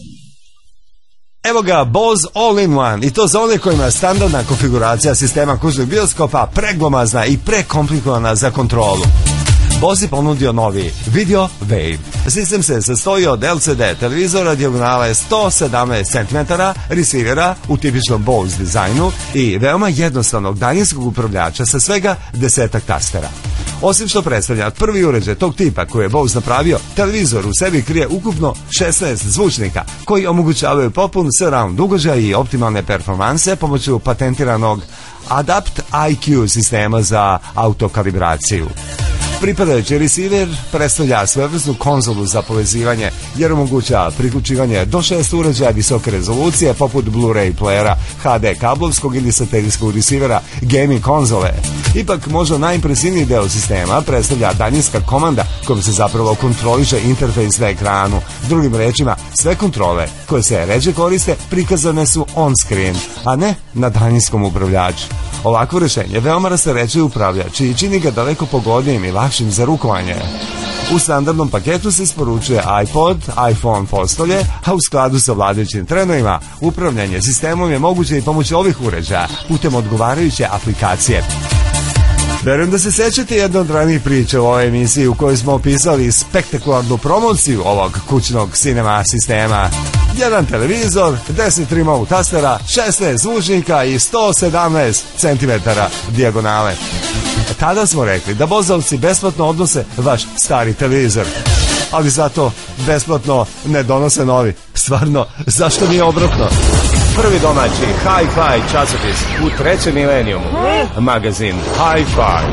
Evo ga, Bose All-in-One, i to za one kojima je standardna konfiguracija sistema kućnog bioskopa preglomazna i prekomplikovana za kontrolu. Bose je ponudio novi Video Wave. Sistem se sastoji od L C D televizora dijagonale sto sedamnaest centimetara, receivera u tipičnom Bose dizajnu i veoma jednostavnog daljinskog upravljača sa svega desetak tastera. Osim što predstavlja prvi uređaj tog tipa koji je Bose napravio, televizor u sebi krije ukupno šesnaest zvučnika koji omogućavaju popun surround ugođaj i optimalne performanse pomoću patentiranog Adapt I Q sistema za autokalibraciju. Pripadajući receiver predstavlja svojevrsnu konzolu za povezivanje jer omogućava priključivanje do šest uređaja visoke rezolucije poput Blu-ray playera, H D kablovskog ili satelitskog receivera, gaming konzole. Ipak možda najimpresivniji deo sistema predstavlja daljinska komanda kojom se zapravo kontroliše interfejs na ekranu. Drugim rečima, sve kontrole koje se ređe koriste prikazane su on screen, a ne na daljinskom upravljaču. Ovakvo rješenje veoma rasterećuje upravljač i čini ga daleko pogodnijim i lakšim za rukovanje. U standardnom paketu se isporučuje iPod, iPhone postolje, a u skladu sa vladajućim trendovima upravljanje sistemom je moguće i pomoću ovih uređaja putem odgovarajuće aplikacije. Verujem da se sećate jedne od ranijih priča u ovoj emisiji u kojoj smo opisali spektakularnu promociju ovog kućnog cinema sistema. Jedan televizor, deset remote tastera, šesnaest zvučnika i sto sedamnaest centimetara dijagonale. Tada smo rekli da Bozovci besplatno odnose vaš stari televizor, ali zato besplatno ne donose novi. Stvarno, zašto nije obratno? Prvi domaći Hi-Fi časopis u trećem milenijumu. Magazin Hi-Fi.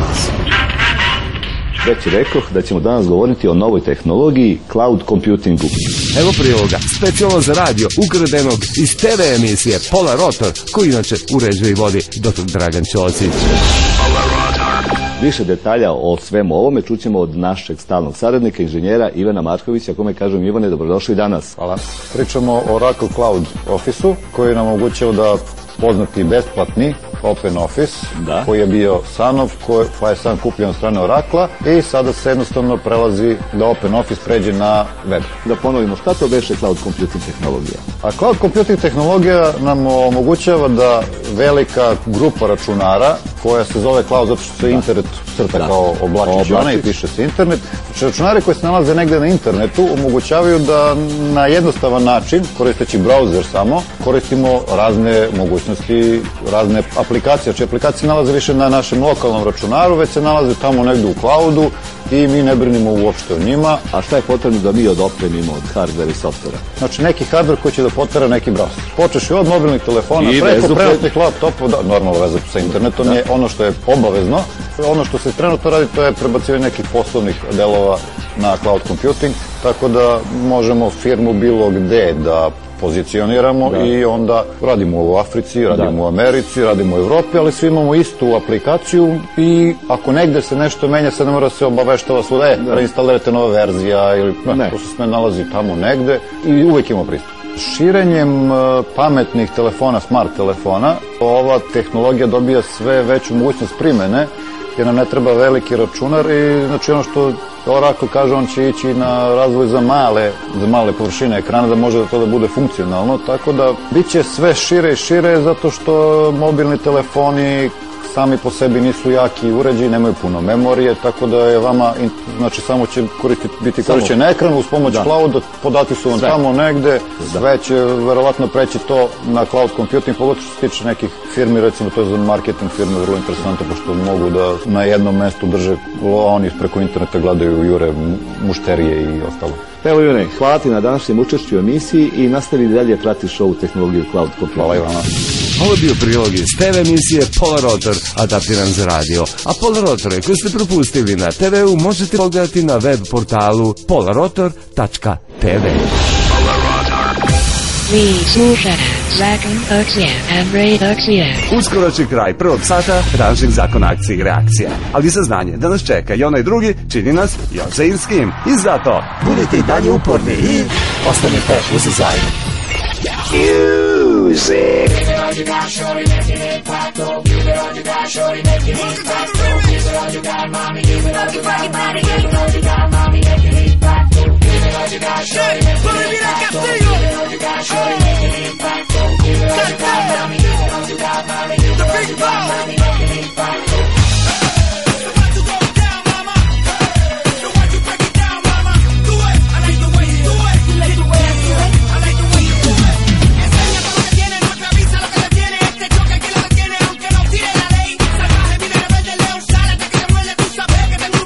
Već rekoh da ćemo danas govoriti o novoj tehnologiji cloud computingu. Evo priloga, specijalno za radio, ukradenog iz te ve emisije Polar Rotor, koji inače uređuje i vodi doktor Dragan Ćosić. Više detalja o svemu ovome čućemo od našeg stalnog saradnika, inženjera Ivana Markovića, kome kažem Ivane, dobrodošli danas. Hvala. Pričamo o Oracle Cloud Office-u, koji nam omogućava da poznati besplatni Open Office, da. koji je bio Sanov, koji, pa je sam kupljen od strane Orakla i sada se jednostavno prelazi da Open Office pređe na web. Da ponovimo, šta to beše cloud computing tehnologija? A cloud computing tehnologija nam omogućava da velika grupa računara, koja se zove cloud zato što se internet crta da. kao oblačić ona i piše se internet. Znači, računari koji se nalaze negde na internetu omogućavaju da na jednostavan način, koristeći browser samo, koristimo razne mogućnosti, razne aplikacije. Znači, aplikacije nalaze više na našem lokalnom računaru, već se nalaze tamo negde u cloudu i mi ne brinimo uopšte o njima. A šta je potrebno da mi odopremimo od hardvera i softvera? Znači, neki hardver koji će da potera neki browser. Počeš i od mobilnih telefona, I preko prenosnih laptopa, da, normalno veze sa internetom da. je ono što je obavezno. Ono što se trenutno radi, to je prebacivanje nekih poslovnih delova na cloud computing, tako da možemo firmu bilo gde da pozicioniramo da. i onda radimo u Africi, radimo da. u Americi, radimo u Evropi, ali svi imamo istu aplikaciju i ako negde se nešto menja, se ne mora se obaveštava svuda, e, da. reinstalirate nova verzija ili ne, to se sve nalazi tamo negde i uvek imamo pristup. Širenjem pametnih telefona, smart telefona, ova tehnologija dobija sve veću mogućnost primene, jer nam ne treba veliki računar i znači ono što Oracle kaže, on će ići na razvoj za male, za male površine ekrana da može da to da bude funkcionalno, tako da bit će sve šire i šire zato što mobilni telefoni sami po sebi nisu jaki uređaji, nemaju puno memorije, tako da je vama, znači samo će koristiti, biti korišćen na ekranu uz pomoć da. clouda, podatki su vam sve. tamo negde, da. sve će verovatno preći to na cloud computing, pogotovo što se tiče nekih firmi, recimo to je za marketing firme vrlo interesantno, pošto mogu da na jednom mestu drže, oni preko interneta gledaju jure mušterije i ostalo. Evo Ivane, hvala ti na današnjem učešću u emisiji i nastavi dalje pratiš ovu tehnologiju cloud computing. Hvala Ivana. Ovo je bio prilog iz te ve emisije Polar Rotor, adaptiran za radio. A Polar Rotore koje ste propustili na te veu možete pogledati na web portalu polarrotor tačka te ve. Vi slušate Zakon akcije Andrej akcije. Uskoro će kraj prvog sata ranžnih zakona akcije i reakcije. Ali saznanje da nas čeka i onaj drugi čini nas jozeinskim. I zato budite i dalje uporni i ostanite u zajedno. Music. Give it all you got, shorty, make it impactful. Give it all you got, shorty, make it impactful. Give it all you got, mommy. Give it all you got, mommy. Give it all you got, mommy. Make it impactful. Give it all you got, shorty, make it impactful. Give it all you got, shorty, make it impactful. Give it all you got, mommy. Give it all you got, mommy. Give it all you got, mommy. Make it impactful. Tengo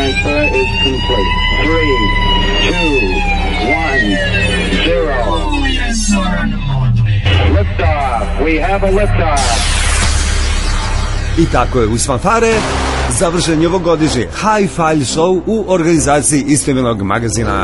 transfer is complete. Three, two, one, zero. Liftoff. We have a liftoff. I tako je, uz fanfare završen je ovogodišnji Hi-Fi Show u organizaciji istoimenog magazina.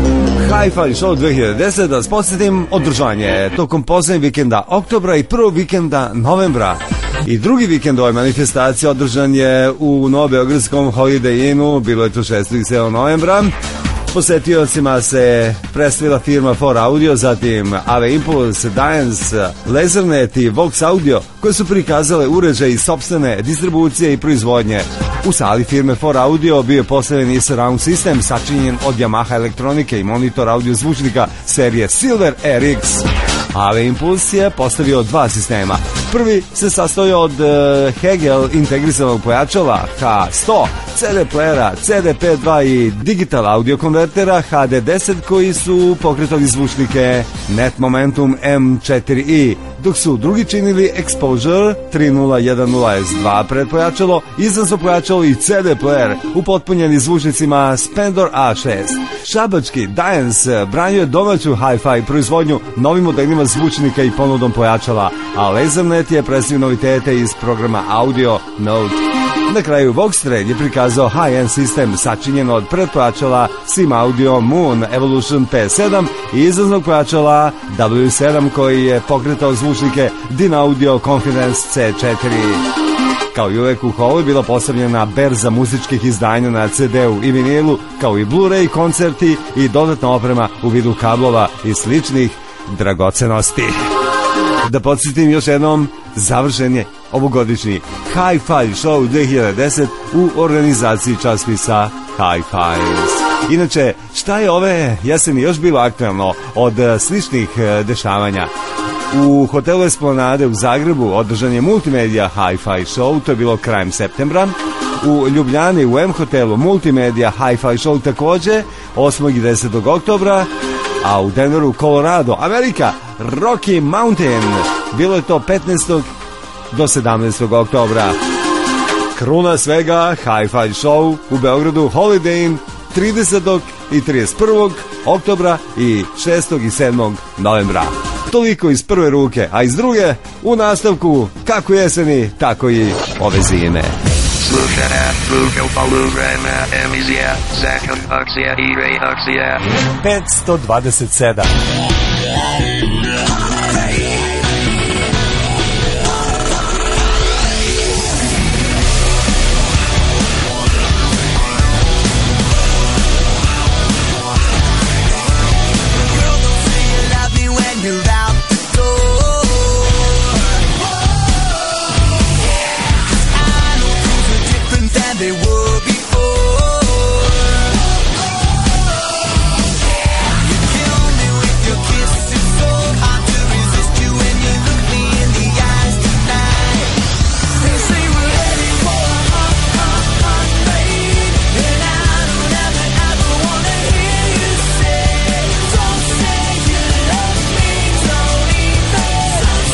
Hi-Fi Show dve hiljade deset, da vas podsjetim, održanje tokom poslednjeg vikenda oktobra i prvog vikenda novembra. I drugi vikend ove manifestacije održan je u Novobeogradskom Holiday Innu, bilo je to šestog i sedmog novembra. Posetiocima se predstavila firma For Audio, zatim A V Impulse, Dance, Lasernet i Vox Audio, koje su prikazale uređaj iz sopstvene distribucije i proizvodnje. U sali firme For Audio bio je postavljen i surround sistem sačinjen od Yamaha elektronike i monitor audio zvučnika serije Silver R X. A V Impulse je postavio dva sistema. Prvi se sastoji od uh, Hegel integrisanog pojačala H sto, C D playera, C D P dva i digital audio konvertera H D deset koji su pokretali zvučnike Net Momentum M četiri i, dok su drugi činili Exposure tri nula jedan nula S dva predpojačalo, izazno pojačalo i C D player upotpunjeni zvučnicima Spandor A šest. Šabački Dance branio domaću hi-fi proizvodnju novim modelima zvučnika i ponudom pojačala, a Lasernet je predstavio novitete iz programa Audio Note. Na kraju Voxtrade je prikazao high-end sistem sačinjen od predpojačala Sim Audio Moon Evolution P sedam i izlaznog pojačala W sedam koji je pokretao zvučnike Dynaudio Confidence C četiri. Kao i uvek u holu je bila postavljena berza muzičkih izdanja na C D-u i vinilu, kao i Blu-ray koncerti i dodatna oprema u vidu kablova i sličnih dragocenosti. Da podsjetim još jednom, završen je ovogodišnji Hi-Fi Show dve hiljade deset u organizaciji časopisa Hi-Fis. Inače, šta je ove jeseni još bilo aktualno od sličnih dešavanja? U hotelu Esplanade u Zagrebu održan je multimedija Hi-Fi Show, to je bilo krajem septembra. U Ljubljani u M hotelu multimedija Hi-Fi Show takođe osmog i desetog oktobra, a u Denveru, Colorado, Amerika, Rocky Mountain, bilo je to petnaestog do sedamnaestog oktobra. Kruna svega Hi-Fi Show u Beogradu, Holiday Inn, tridesetog i trideset prvog oktobra i šestog i sedmog novembra. Toliko iz prve ruke, a iz druge u nastavku kako jeseni, tako i ove zime. Slušajte, Luka Palurema, emisija Zakon akcija i reakcija. petsto dvadeset sedam.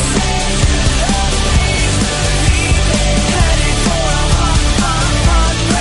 Headed for a hot, hot, hot rain.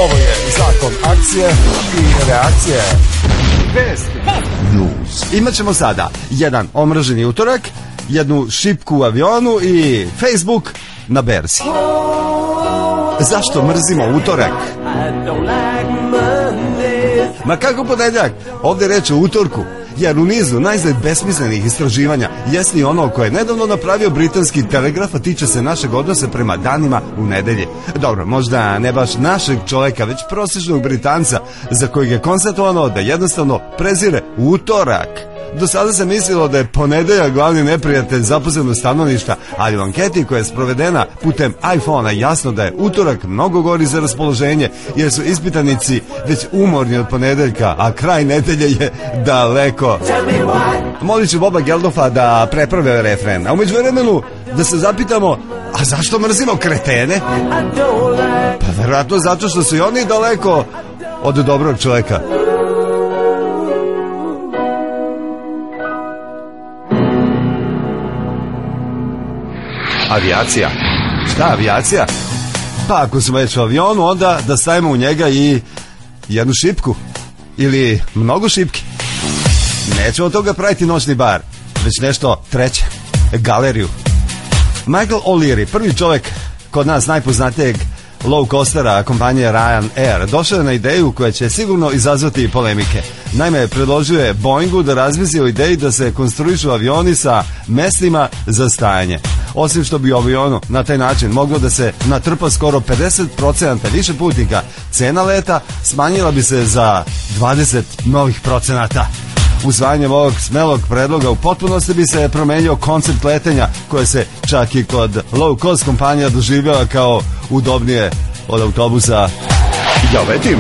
Ovo je zakon akcije i reakcije. Vesti. News. Imaćemo sada jedan omraženi utorak, jednu šipku u avionu i Facebook na berzi. Zašto mrzimo utorak? Ma kako ponedjeljak? Ovdje je reč o utorku. Jer u nizu najzad besmislenih istraživanja jest i ono koje je nedavno napravio britanski Telegraf, a tiče se našeg odnosa prema danima u nedelji. Dobro, možda ne baš našeg čovjeka, već prosječnog Britanca, za kojeg je konstatovano da jednostavno prezire utorak. Do sada se mislilo da je ponedeljak glavni neprijatelj zaposlenog stanovništva, ali u anketi koja je sprovedena putem iPhona jasno da je utorak mnogo gori za raspoloženje, jer su ispitanici već umorni od ponedeljka, a kraj nedelje je daleko. Molit ću Boba Geldofa da preprave refren, a umeđu vremenu da se zapitamo, a zašto mrzimo kretene? Pa verovatno zato što su i oni daleko od dobrog čovjeka. Avijacija. Šta avijacija? Pa ako smo već u avionu, onda da stavimo u njega i jednu šipku. Ili mnogo šipki. Nećemo od toga praviti noćni bar, već nešto treće. Galeriju. Michael O'Leary, prvi čovjek kod nas najpoznatijeg low coastera kompanije Ryan Air, došao je na ideju koja će sigurno izazvati polemike. Naime, predložio je Boeingu da razmisli o ideji da se konstruišu avioni sa mestima za stajanje. Osim što bi u avionu na taj način moglo da se natrpa skoro pedeset procenata više putnika, cena leta smanjila bi se za dvadeset novih procenata. Usvajanjem ovog smelog predloga u potpunosti bi se promenio koncept letenja, koje se čak i kod low cost kompanija doživljava kao udobnije od autobusa. Ja vetim.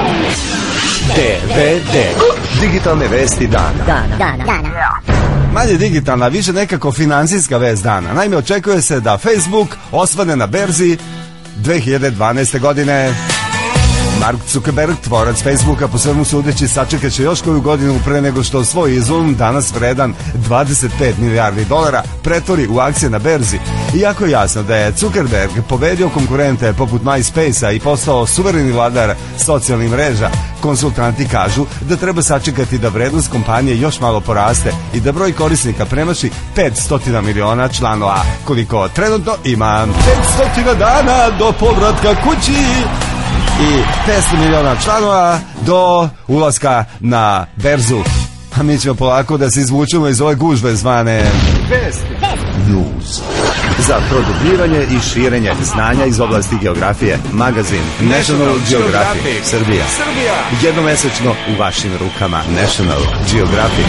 D V D. Digitalne vesti dana. Dana. Dana. Dana. Manje digitalna, više nekako financijska vest dana. Naime, očekuje se da Facebook osvane na berzi dve hiljade dvanaeste. godine. Mark Zuckerberg, tvorac Facebooka, po svemu sudeći sačekat će još koju godinu pre nego što svoj izum, danas vredan dvadeset pet milijardi dolara, pretvori u akcije na berzi. Iako je jasno da je Zuckerberg pobedio konkurente poput MySpace-a i postao suvereni vladar socijalnih mreža, konsultanti kažu da treba sačekati da vrednost kompanije još malo poraste i da broj korisnika premaši petsto miliona članova, koliko trenutno ima. petsto dana do povratka kući i petsto miliona članova do ulaska na berzu. A mi ćemo polako da se izvučemo iz ove gužve zvane Vesti News. Za produbljivanje i širenje znanja iz oblasti geografije, magazin National Geographic Srbija. Jednomesečno u vašim rukama. National Geographic.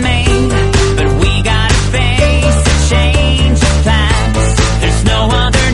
But we gotta face a change of plans. There's no other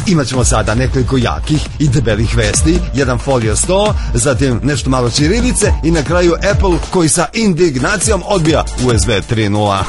Imaćemo sada nekoliko jakih i debelih vesti, jedan folio sto, zatim nešto malo ćirilice i na kraju Apple koji sa indignacijom odbija U S B tri nula.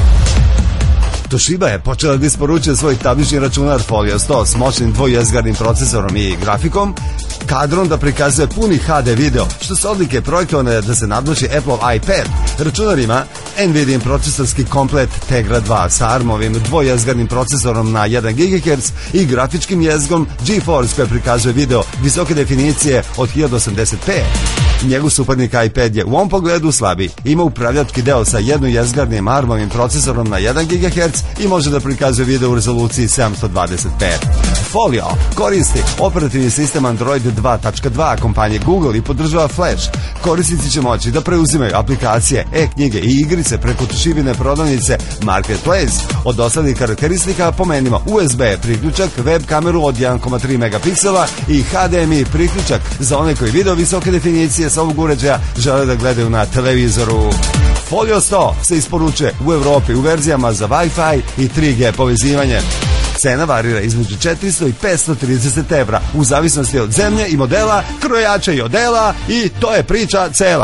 Toshiba je počela da isporučuje svoj tablični računar Folio sto s moćnim dvojezgarnim procesorom i grafikom, kadrom da prikazuje puni H D video, što se odlike projektovane da se nadloži Apple iPad. Računar ima Nvidia procesorski komplet Tegra dva sa ARM-ovim dvojezgarnim procesorom na jedan gigaherc i grafičkim jezgom GeForce koji prikazuje video visoke definicije od hiljadu osamdeset p. Njegov suparnik iPad je u ovom pogledu slabiji. Ima upravljački deo sa jednojezgarnim ARM-ovim procesorom na jedan gigaherc i može da prikazuje video u rezoluciji sedamsto dvadeset p. Folio koristi operativni sistem Android dva tačka dva kompanije Google i podržava Flash. Korisnici će moći da preuzimaju aplikacije, e-knjige i igrice preko Toshibine prodavnice Marketplace. Od ostalih karakteristika pomenimo U S B priključak, web kameru od jedan zarez tri megapiksela i H D M I priključak za one koji video visoke definicije sa ovog uređaja žele da gledaju na televizoru. Folio sto se isporučuje u Evropi u verzijama za Wi-Fi i tri G povezivanje. Cena varira između četiristo i petsto trideset evra u zavisnosti od zemlje i modela, krojača i odela i to je priča cela.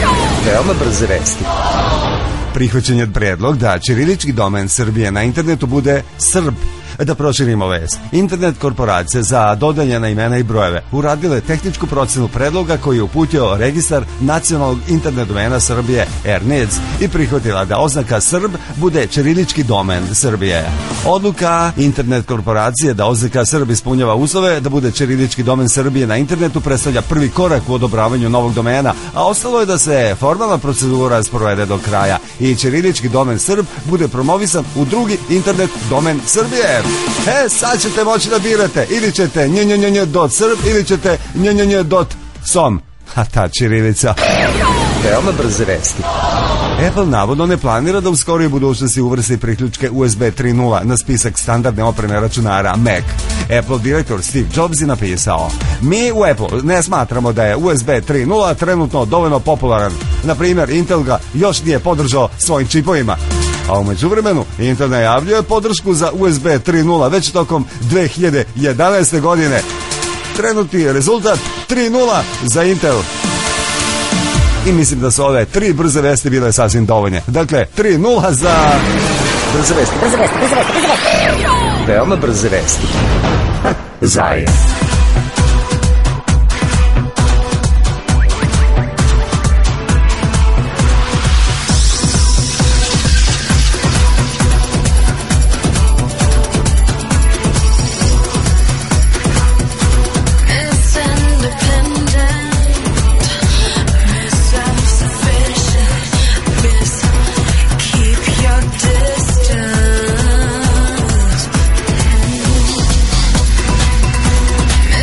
Veoma brze vesti. Prihvaćen je predlog da ćirilički domen Srbije na internetu bude Srb. Da proširimo vest. Internet korporacija za dodeljena imena i brojeve uradila je tehničku procenu predloga koji je uputio registar nacionalnog internet domena Srbije R N I D S i prihvatila da oznaka Srb bude ćirilički domen Srbije. Odluka internet korporacije da oznaka Srb ispunjava uslove da bude ćirilički domen Srbije na internetu predstavlja prvi korak u odobravanju novog domena, a ostalo je da se formalna procedura sprovede do kraja i ćirilički domen Srb bude promovisan u drugi internet domen Srbije. E, sad ćete moći da birate, ili ćete nj-nj-nj dot srb ili ćete nj-nj-nj dot som. A ta ćirilica. Veoma brze vesti. Apple navodno ne planira da u skorijoj budućnosti uvrsti priključke U S B tri nula na spisak standardne opreme računara Mac. Apple direktor Steve Jobs je napisao: mi u Apple ne smatramo da je U S B tri nula trenutno dovoljno popularan. Na primjer, Intel ga još nije podržao svojim čipovima. A u međuvremenu Intel najavljuje podršku za U S B tri nula već tokom dve hiljade jedanaeste. godine. Trenutni rezultat tri nula za Intel. I mislim da su ove tri brze vesti bile sasvim dovoljne. Dakle, tri nula za... Brze vesti, brze vesti, brze vesti, brze vesti. Veoma brze vesti. Zaje. Distance.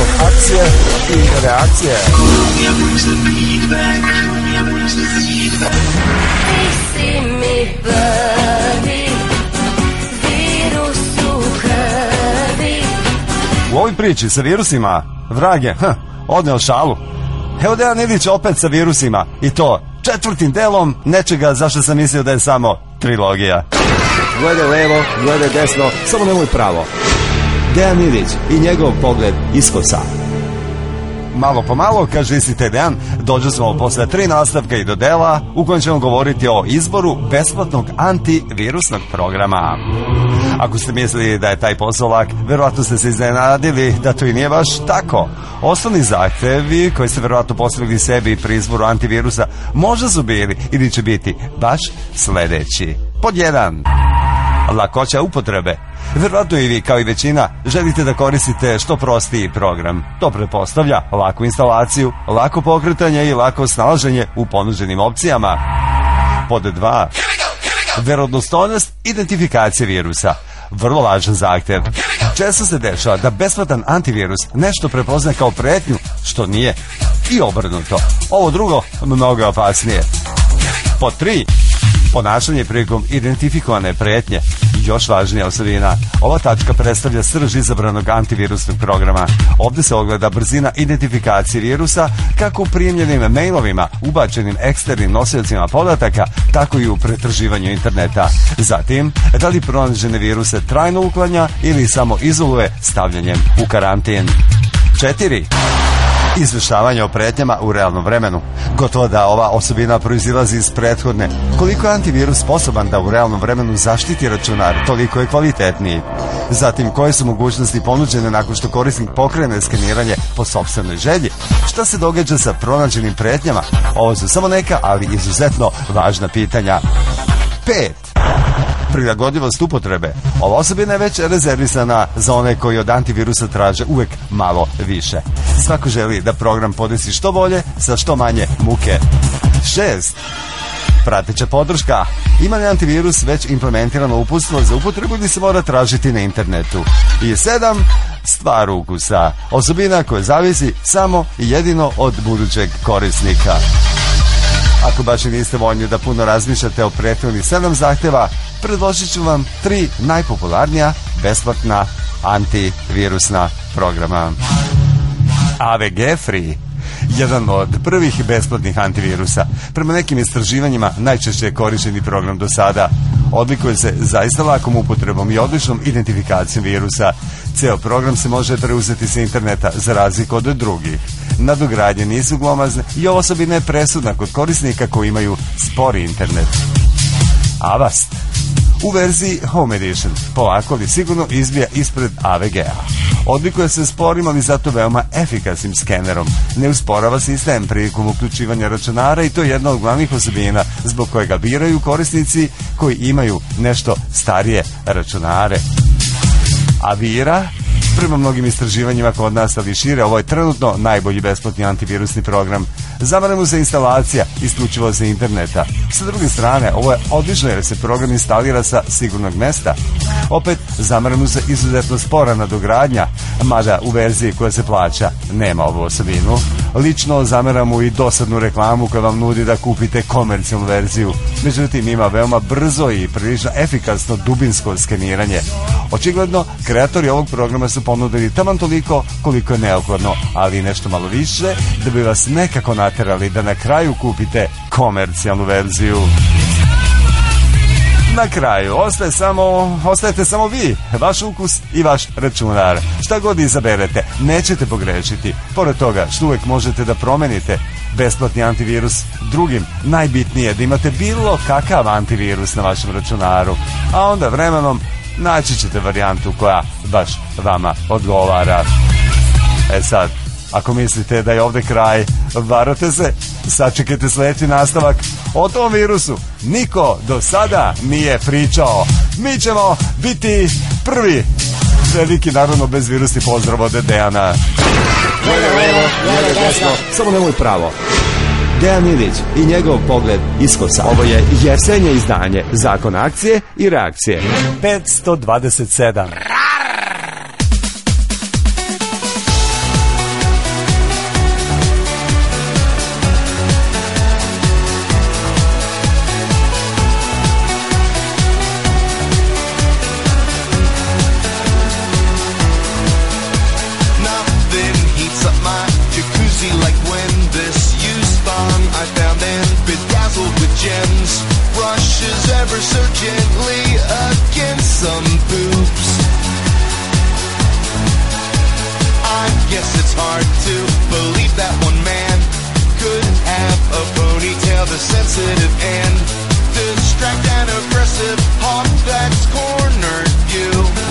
zakon akcije i reakcije. Ti si mi prvi virus u krvi. U ovoj priči sa virusima, vrag je, hm, odneo šalu. Evo Dejan Ilić opet sa virusima, i to četvrtim delom nečega zašto sam mislio da je samo trilogija. Gledaj levo, gledaj desno, samo nemoj pravo. Dejan Ilić i njegov pogled iskosa. Malo po malo, kaže isti taj Dejan, dođu smo posle tri nastavka i do dela u kojem ćemo govoriti o izboru besplatnog antivirusnog programa. Ako ste mislili da je taj posao lak, verovatno ste se iznenadili da to i nije baš tako. Osnovni zahtevi koji ste verovatno postavili sebi pri izboru antivirusa možda su bili ili će biti baš sledeći. Pod jedan. Lakoća upotrebe. Verovatno i vi, kao i većina, želite da koristite što prostiji program. To pretpostavlja laku instalaciju, lako pokretanje i lako snalaženje u ponuđenim opcijama. Pod dva. Verodostojnost identifikacije virusa. Vrlo važan zahtev. Često se dešava da besplatan antivirus nešto prepozna kao pretnju, što nije, i obrnuto. Ovo drugo mnogo opasnije. Pod tri. Ponašanje prilikom identifikovane pretnje. Još važnija osobina. Ova tačka predstavlja srž izabranog antivirusnog programa. Ovde se ogleda brzina identifikacije virusa kako u primljenim mailovima, ubačenim eksternim nosiocima podataka, tako i u pretraživanju interneta. Zatim, da li pronađene viruse trajno uklanja ili samo izoluje stavljanjem u karantin. Četiri. Izveštavanje o pretnjama u realnom vremenu. Gotovo da ova osobina proizilazi iz prethodne. Koliko je antivirus sposoban da u realnom vremenu zaštiti računar, toliko je kvalitetniji. Zatim, koje su mogućnosti ponuđene nakon što korisnik pokrene skeniranje po sopstvenoj želji? Šta se događa sa pronađenim pretnjama? Ovo su samo neka, ali izuzetno važna pitanja. Pet. Prilagodljivost upotrebe. Ova osobina je već rezervisana za one koji od antivirusa traže uvek malo više. Svako želi da program podesi što bolje sa što manje muke. Šest. Prateća podrška. Ima li antivirus već implementirano uputstvo za upotrebu ili se mora tražiti na internetu? I sedam. Stvar ukusa. Osobina koja zavisi samo i jedino od budućeg korisnika. Ako baš i niste voljni da puno razmišljate o prethodnih sedam zahteva, predložit ću vam tri najpopularnija besplatna antivirusna programa. A V G Free. Jedan od prvih besplatnih antivirusa. Prema nekim istraživanjima najčešće je korišteni program do sada. Odlikuje se zaista lakom upotrebom i odličnom identifikacijom virusa. Ceo program se može preuzeti sa interneta za razliku od drugih. Nadogradnje nisu glomazne i ova osobina je presudna kod korisnika koji imaju spori internet. Avast. U verziji Home Edition polako ali sigurno izbija ispred A V G-a. Odlikuje se sporim, ali zato veoma efikasnim skenerom. Ne usporava sistem prilikom uključivanja računara i to je jedna od glavnih osobina zbog kojega biraju korisnici koji imaju nešto starije računare. Avira. Prema mnogim istraživanjima kod nas, ali šire, ovo je trenutno najbolji besplatni antivirusni program. Zamara mu se instalacija, isključivo se interneta. Sa druge strane, ovo je odlično jer se program instalira sa sigurnog mesta. Opet, zamara mu se izuzetno spora nadogradnja, mada u verziji koja se plaća nema ovu osobinu. Lično zamera mu i dosadnu reklamu koja vam nudi da kupite komercijalnu verziju. Međutim, ima veoma brzo i prilično efikasno dubinsko skeniranje. Očigledno, kreatori ovog programa su ponudili taman toliko koliko je neophodno, ali nešto malo više da bi vas nekako naterali da na kraju kupite komercijalnu verziju. Na kraju, ostaje samo, ostajete samo vi, vaš ukus i vaš računar. Šta god izaberete, nećete pogrešiti. Pored toga, što uvek možete da promenite besplatni antivirus drugim, najbitnije je da imate bilo kakav antivirus na vašem računaru. A onda vremenom naći ćete varijantu koja baš vama odgovara. E sad, ako mislite da je ovde kraj, varate se, sačekajte sledeći nastavak. O tom virusu niko do sada nije pričao. Mi ćemo biti prvi. Veliki narodno bezvirusni pozdrav od Dejana. Gledaj levo, gledaj desno, samo nemoj pravo. Dejan Ilić i njegov pogled iskosa. Ovo je jesenje izdanje Zakon akcije i reakcije. petsto dvadeset sedam. so gently against some boobs. I guess it's hard to believe that one man could have a ponytail, the sensitive and distract and aggressive hawk that's cornered you.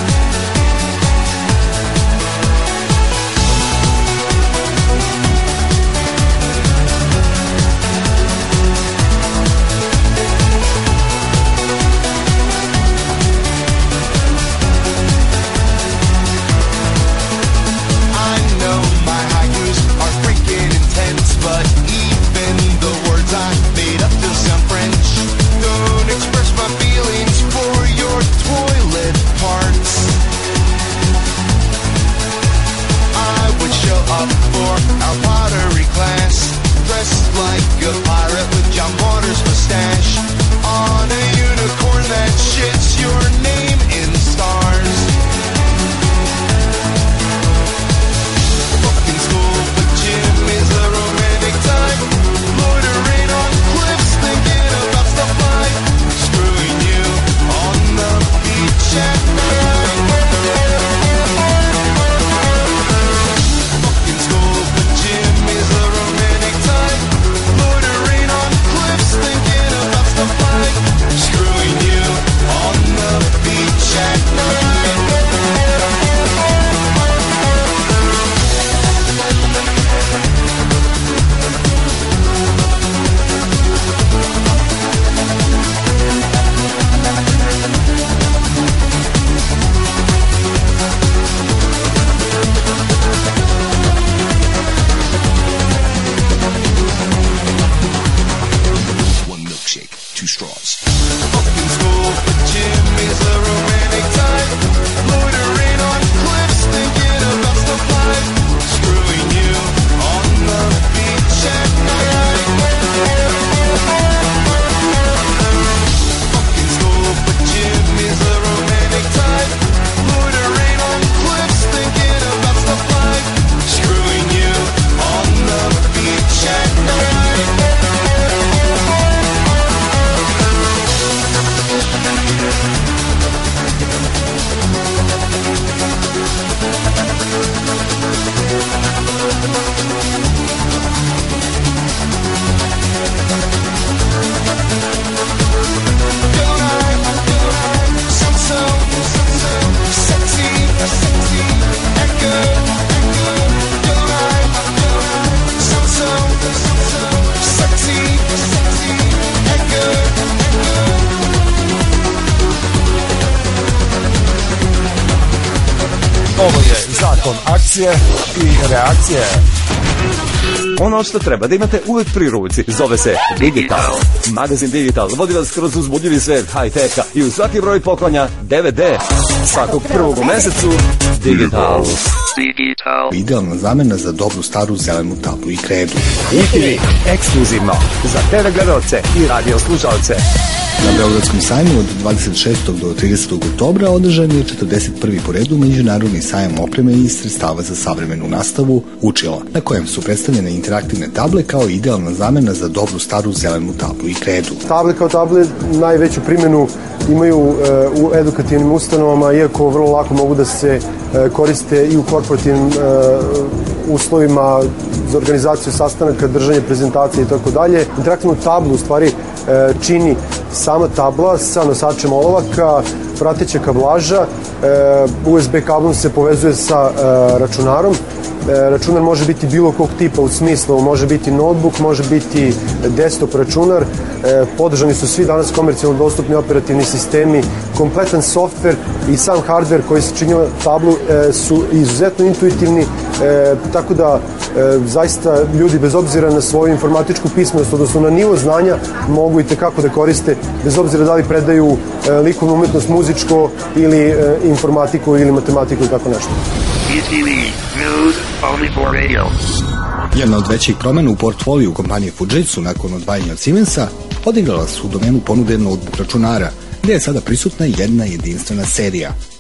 But even the words I made up to sound French don't express my feelings for your toilet parts. I would show up for our pottery class, dressed like a pirate with John Waters' mustache, on a unicorn that shits your name in stars. Fucking school, but Jim is a romantic type, loitering on cliffs, thinking about stuff like screwing you on the beach at night. Fucking school, but Jim is a romantic type, loitering on cliffs, thinking about stuff like screwing you on the beach at night. Two straws. Fucking school, but Jim is a romantic type, loitering on cliffs, thinking about stuff like screwing you on the beach at night. Fucking school, but Jim is a romantic type, loitering on cliffs, thinking about stuff like screwing you on the beach at night. Ovo je zakon akcije i reakcije. Ono što treba da imate uvek pri ruci zove se Digital. Magazin Digital vodi vas kroz uzbudljivi svet high-techa i u svaki broj poklanja D V D. Svakog prvog u mesecu Digital. Digital. Idealna zamena za dobru staru zelenu tablu i kredu. I T V ekskluzivno za T V gledaoce i radio slušaoce. Na Beogradskom sajmu od dvadeset šestog do tridesetog oktobra održan je četrdeset prvi po redu Međunarodni sajam opreme i sredstava za savremenu nastavu Učila, na kojem su predstavljene interaktivne table kao idealna zamena za dobru staru zelenu tablu i kredu. Table kao table najveću primjenu imaju e, u edukativnim ustanovama, iako vrlo lako mogu da se e, koriste i u korporativnim e, uslovima za organizaciju sastanaka, držanje prezentacije i tako dalje. Interaktivnu tablu u stvari e, čini sama tabla sa nosačem olovaka, prateća kablaža, e, U S B kablom se povezuje sa e, računarom. E, računar može biti bilo kog tipa, u smislu može biti notebook, može biti desktop računar. E, podržani su svi danas komercijalno dostupni operativni sistemi, kompletan software i sam hardware koji se čini tablu e, su izuzetno intuitivni, e, tako da e, zaista ljudi bez obzira na svoju informatičku pismenost, odnosno na nivo znanja, mogu i tekako da koriste, bez obzira da li predaju e, likovnu umetnost, muzičko ili e, informatiku ili matematiku i tako nešto. E T V, news only for radio. Jedna od većih promena u portfoliju kompanije Fujitsu nakon odvajanja od Siemensa odigrala su u domenu ponude notebook računara, gde je sada prisutna jedna jedinstvena serija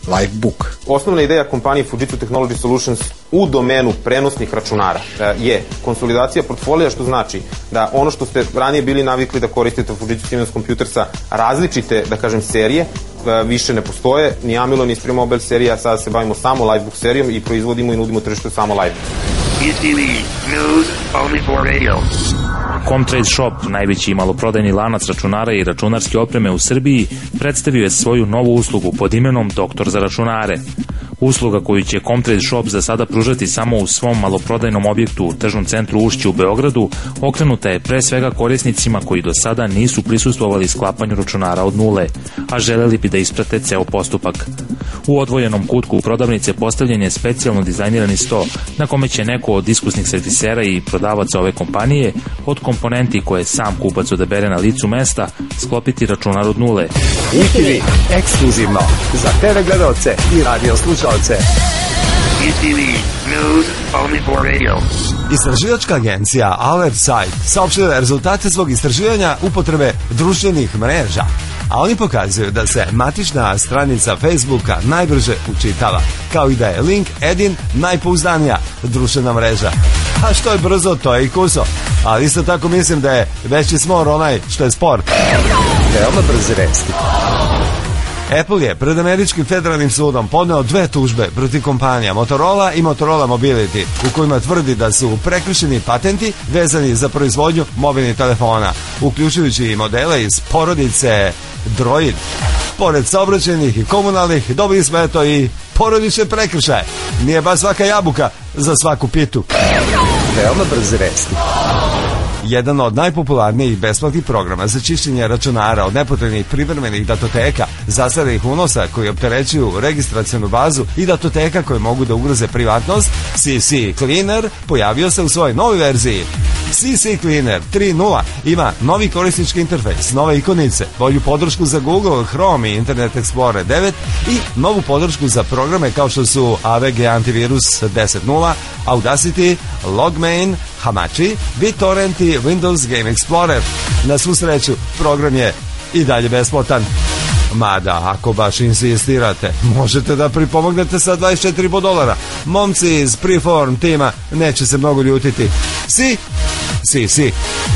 Livebook. Osnovna ideja kompanije Fujitsu Technology Solutions u domenu prenosnih računara je konsolidacija portfolija, što znači da ono što ste ranije bili navikli da koristite Fujitsu Siemens Computersa, različite, da kažem, serije, više ne postoje, ni Amilo, ni Spree Mobile serija, sada se bavimo samo Livebook serijom i proizvodimo i nudimo tržištu samo Livebook. E T V News only for radio. Comtrade Shop, najveći maloprodajni lanac računara i računarske opreme u Srbiji, predstavio je svoju novu uslugu pod imenom Doktor za računare. Usluga koju će Comtrade Shop za sada pružati samo u svom maloprodajnom objektu u tržnom centru Ušće u Beogradu, okrenuta je pre svega korisnicima koji do sada nisu prisustvovali sklapanju računara od nule, a želeli bi da isprate ceo postupak. U odvojenom kutku prodavnice postavljen je specijalno dizajnirani sto na kome će neko od iskusnih servisera i prodavaca ove kompanije od komponenti koje sam kupac odabere na licu mesta sklopiti računar od nule. E T V ekskluzivno za te ve gledaoce i radio slušaoce. E T V News only for radio. Istraživačka agencija Alert Site saopštila rezultate svog istraživanja upotrebe društvenih mreža, a oni pokazuju da se matična stranica Facebooka najbrže učitava, kao i da je LinkedIn najpouzdanija društvena mreža. A što je brzo, to je i kuso. Ali isto tako mislim da je veći smor onaj što je sport. Veoma brze vesti. Apple je pred američkim federalnim sudom podneo dve tužbe protiv kompanija Motorola i Motorola Mobility, u kojima tvrdi da su prekršeni patenti vezani za proizvodnju mobilnih telefona, uključujući i modele iz porodice Droid. Pored saobraćajnih i komunalnih, dobili smo eto i porodične prekršaje. Nije baš svaka jabuka za svaku pitu. Veoma brze vesti. Jedan od najpopularnijih besplatnih programa za čišćenje računara od nepotrebnih privremenih datoteka, zastarenih unosa koji opterećuju registracionu bazu i datoteka koje mogu da ugroze privatnost, C C Cleaner pojavio se u svojoj novoj verziji. C C Cleaner tri nula ima novi korisnički interfejs, nove ikonice, bolju podršku za Google, Chrome i Internet Explorer devet i novu podršku za programe kao što su A V G Antivirus deset nula, Audacity, Logmain, Hamachi, BitTorrent i Windows Game Explorer. Na svu sreću, program je i dalje besplatan. Mada, ako baš insistirate, možete da pripomognete sa dvadeset četiri dolara. Momci iz Preform tima neće se mnogo ljutiti. Si, si, si.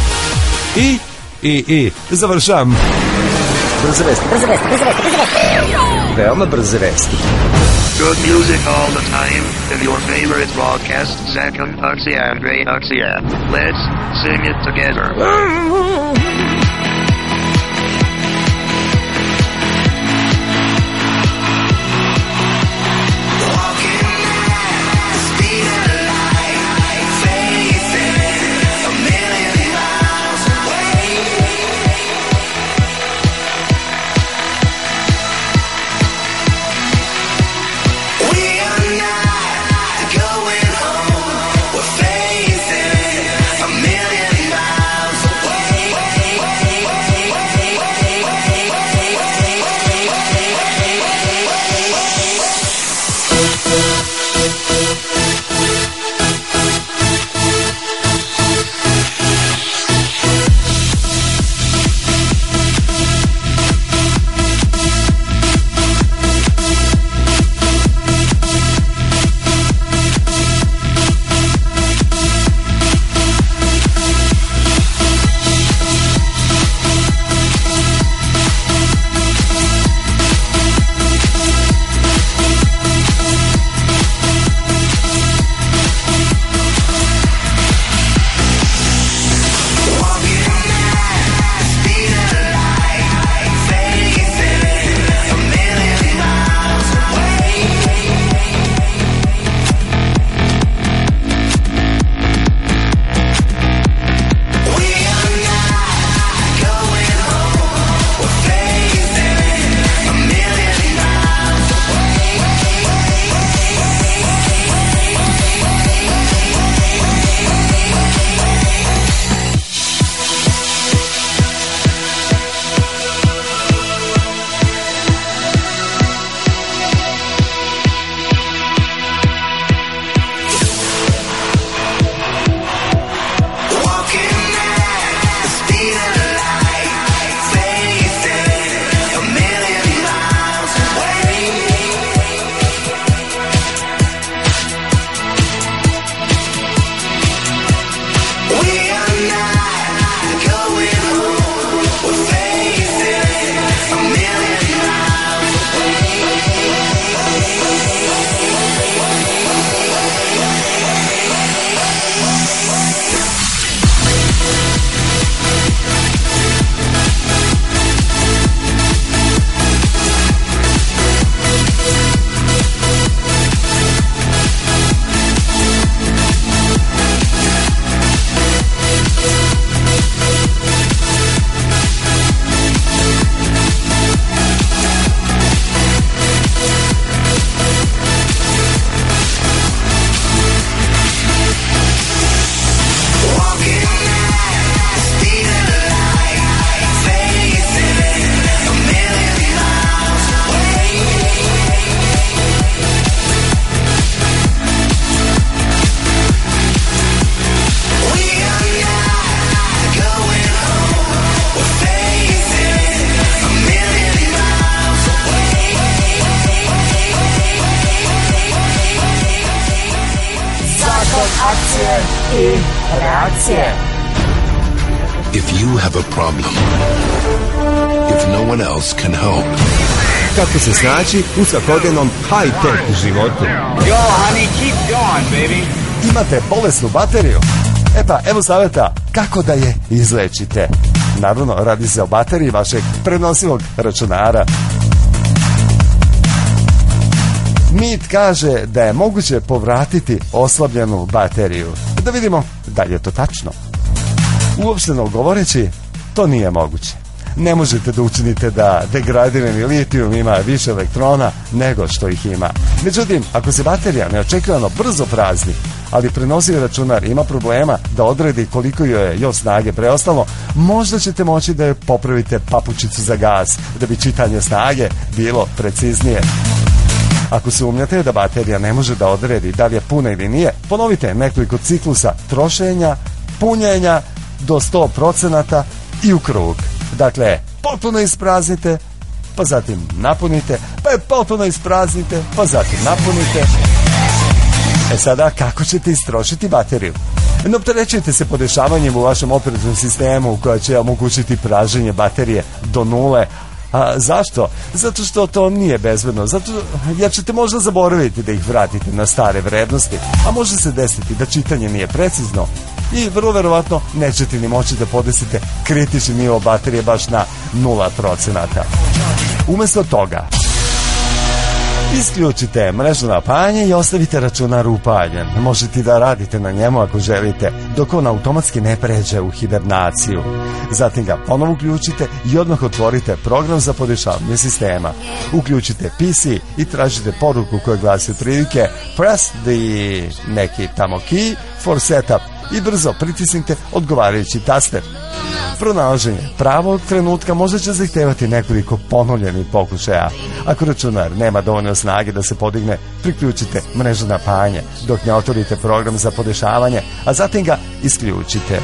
I, i, i. Završam. Brze vesti, brze vesti, brze vesti, brze vesti. Veoma brze vesti. Good music all the time, and your favorite broadcast, Zakon Huxley and Ray Huxley. Let's sing it together. Going home, we're facing a million miles away. i reakcije. If you have a problem, if no one else can help. Kako se snaći u svakodnevnom high-tech životu. Yo, honey, keep going, baby. Imate bolesnu bateriju? E pa, evo savjeta kako da je izlečite. Naravno, radi se o bateriji vašeg prenosivog računara. Mit kaže da je moguće povratiti oslabljenu bateriju. Da vidimo da li je to tačno. Uopšteno govoreći, to nije moguće. Ne možete da učinite da degradirani litijum ima više elektrona nego što ih ima. Međutim, ako se baterija neočekivano brzo prazni, ali prenosivi računar ima problema da odredi koliko joj je još snage preostalo, možda ćete moći da joj popravite papučicu za gas, da bi čitanje snage bilo preciznije. Ako se umnjate da baterija ne može da odredi da li je puna ili nije, ponovite nekoliko ciklusa trošenja, punjenja do sto procenata i u krug. Dakle, potpuno ispraznite, pa zatim napunite, pa je potpuno ispraznite, pa zatim napunite. E sada, kako ćete istrošiti bateriju? Ne opterećujte se podešavanjem u vašem operativnom sistemu koja će omogućiti praženje baterije do nule. A zašto? Zato što to nije bezbedno. Zato jer ćete možda zaboraviti da ih vratite na stare vrednosti, a može se desiti da čitanje nije precizno i vrlo verovatno nećete ni moći da podesite kritični nivo baterije baš na nula procenata. Umesto toga, isključite mrežno napajanje i ostavite računar upaljen. Možete da radite na njemu ako želite, dok on automatski ne pređe u hibernaciju. Zatim ga ponovo uključite i odmah otvorite program za podešavanje sistema. Uključite P C i tražite poruku koja glasi otprilike press the neki tamo key for setup i brzo pritisnite odgovarajući taster. Pronalaženje pravog trenutka možda će zahtevati nekoliko ponovljenih pokušaja. Ako računar nema dovoljno snage da se podigne, priključite mrežno napajanje dok ne otvorite program za podešavanje, a zatim ga isključite.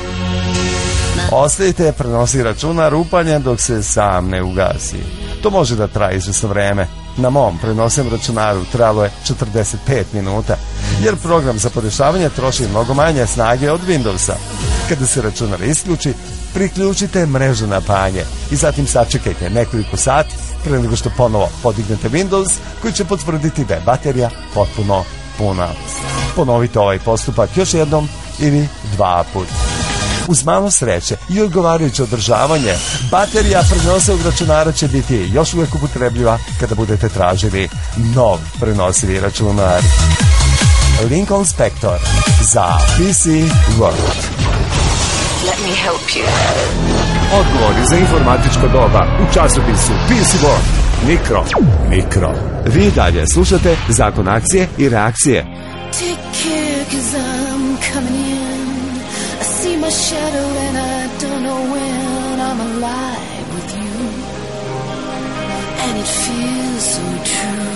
Ostavite prenosi računar upaljen dok se sam ne ugasi. To može da traje izvesno vreme. Na mom prenosnom računaru trajalo je četrdeset pet minuta, jer program za podešavanje troši mnogo manje snage od Windowsa. Kada se računar isključi, priključite mrežno napajanje i zatim sačekajte nekoliko sati pre nego što ponovo podignete Windows koji će potvrditi da je baterija potpuno puna. Ponovite ovaj postupak još jednom ili dva put. Uz malo sreće i odgovarajuće održavanje, baterija prenosivog računara će biti još uvijek upotrebljiva kada budete tražili nov prenosivi računar. Lincoln Spector za P C World. Let me help you. Odgovori za informatičko doba u časopisu P C World. Mikro, mikro. Vi dalje slušate Zakon akcije i reakcije. Take care, 'cause I'm coming in. I see my shadow and I don't know when I'm alive with you. And it feels so true.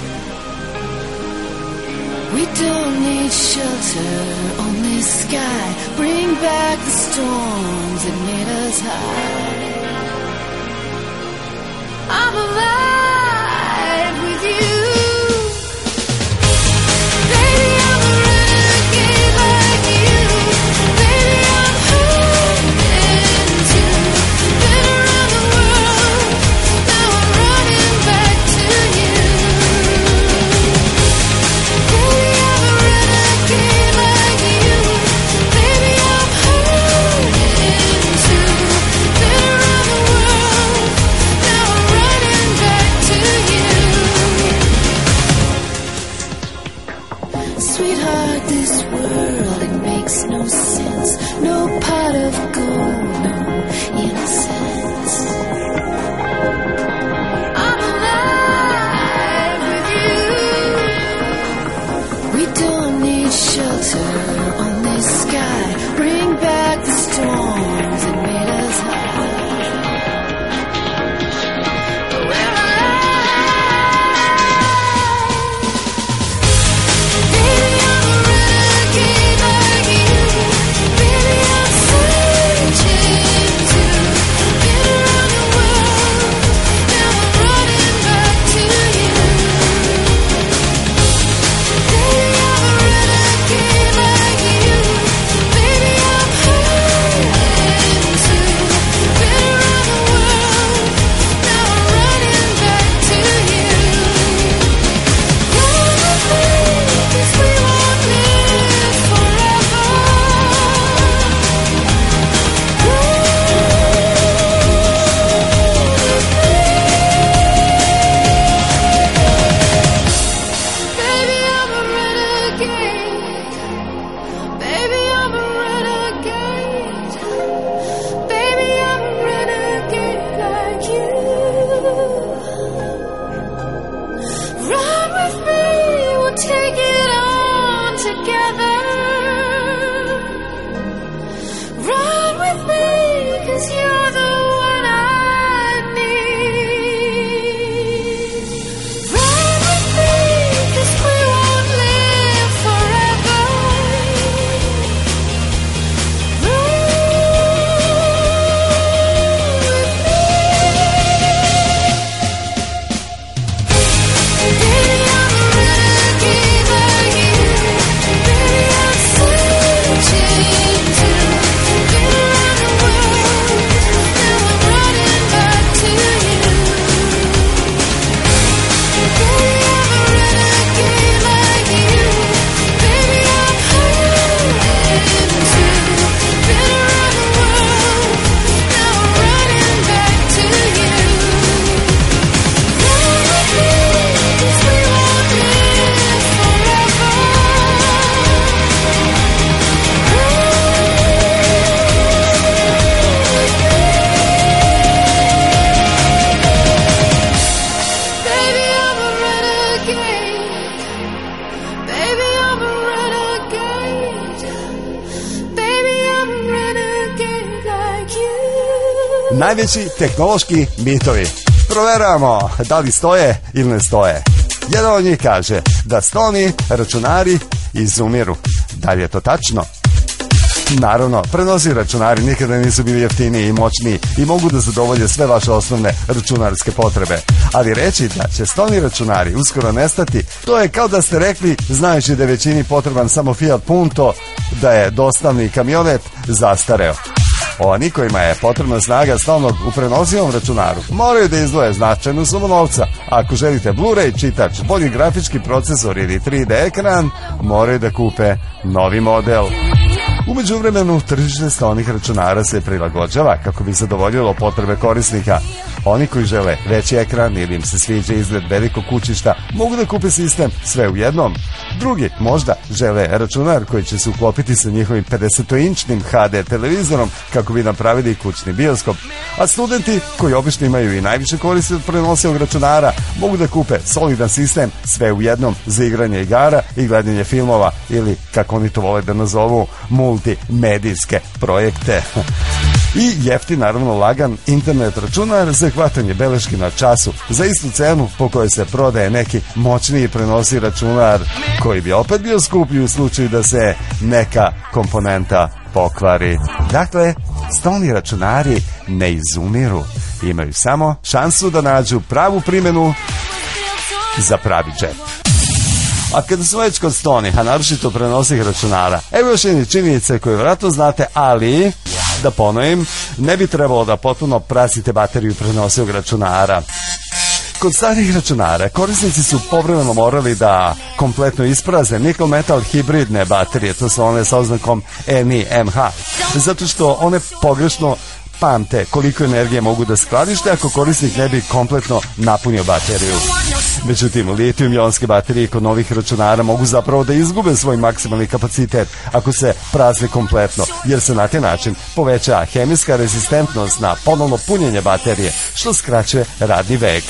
We don't need shelter, only sky. Bring back the storms that made us high. I'm alive with you. Baby, I'm a renegade like you. Baby, I'm hoping to. Been around the world, now I'm running back to you. Baby, I'm a renegade like you. Baby, I'm hoping to. Been around najveći tehnološki mitovi. Proveravamo da li stoje ili ne stoje. Jedan od njih kaže da stolni računari izumiru. Da li je to tačno? Naravno, prenosi računari nikada nisu bili jeftiniji i moćniji i mogu da zadovolje sve vaše osnovne računarske potrebe. Ali reći da će stolni računari uskoro nestati, to je kao da ste rekli, znajući da je većini potreban samo Fiat Punto, da je dostavni kamionet zastareo. Oni kojima je potrebna snaga stalnog u prenosivom računaru moraju da izdvoje značajnu sumu novca. Ako želite Blu-ray čitač, bolji grafički procesor ili tri D ekran, moraju da kupe novi model. U međuvremenu, tržište stolnih računara se prilagođava kako bi zadovoljilo potrebe korisnika. Oni koji žele veći ekran ili im se sviđa izgled velikog kućišta mogu da kupe sistem sve u jednom. Drugi možda žele računar koji će se uklopiti sa njihovim pedesetoinčnim H D televizorom kako bi napravili kućni bioskop. A studenti koji obično imaju i najviše koristi od prenosivog računara mogu da kupe solidan sistem sve u jednom za igranje igara i gledanje filmova ili, kako oni to vole da nazovu, multimedijske projekte. I jeftin, naravno lagan internet računar za hvatanje beleški na času za istu cenu po kojoj se prodaje neki moćniji prenosi računar koji bi opet bio skuplji u slučaju da se neka komponenta pokvari. Dakle, stolni računari ne izumiru, imaju samo šansu da nađu pravu primjenu za pravi džep. A kada smo već kod stolnih, a naročito prenosih računara, evo još jedne činjenice koje vjerojatno znate, ali da ponovim, ne bi trebalo da potpuno prasite bateriju prenosivog računara. Kod starih računara korisnici su povremeno morali da kompletno isprazne nikl metal hibridne baterije, to su one sa oznakom N I M H, zato što one pogrešno pamte koliko energije mogu da skladište ako korisnik ne bi kompletno napunio bateriju. Međutim, litijum-ionske baterije kod novih računara mogu zapravo da izgube svoj maksimalni kapacitet ako se prazne kompletno, jer se na taj način poveća hemijska rezistentnost na ponovno punjenje baterije, što skraćuje radni vek.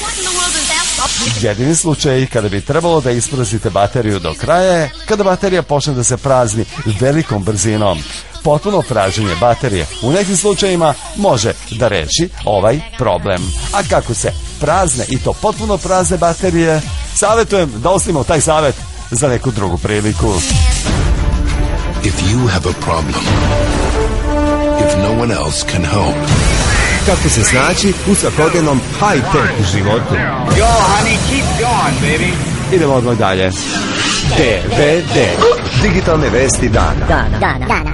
Jedini slučaj kada bi trebalo da ispraznite bateriju do kraja je kada baterija počne da se prazni velikom brzinom. Potpuno praženje baterije u nekim slučajima može da reši ovaj problem. A kako se prazne i to potpuno prazne baterije, savjetujem da ostavimo taj savjet za neku drugu priliku. If you have a problem, if no one else can help, kako se snaći u svakodnevnom high-tech životu. Go, honey, keep going, baby. Idemo odmah dalje. D V D. Digitalne vesti dana. Dana. Dana. Dana.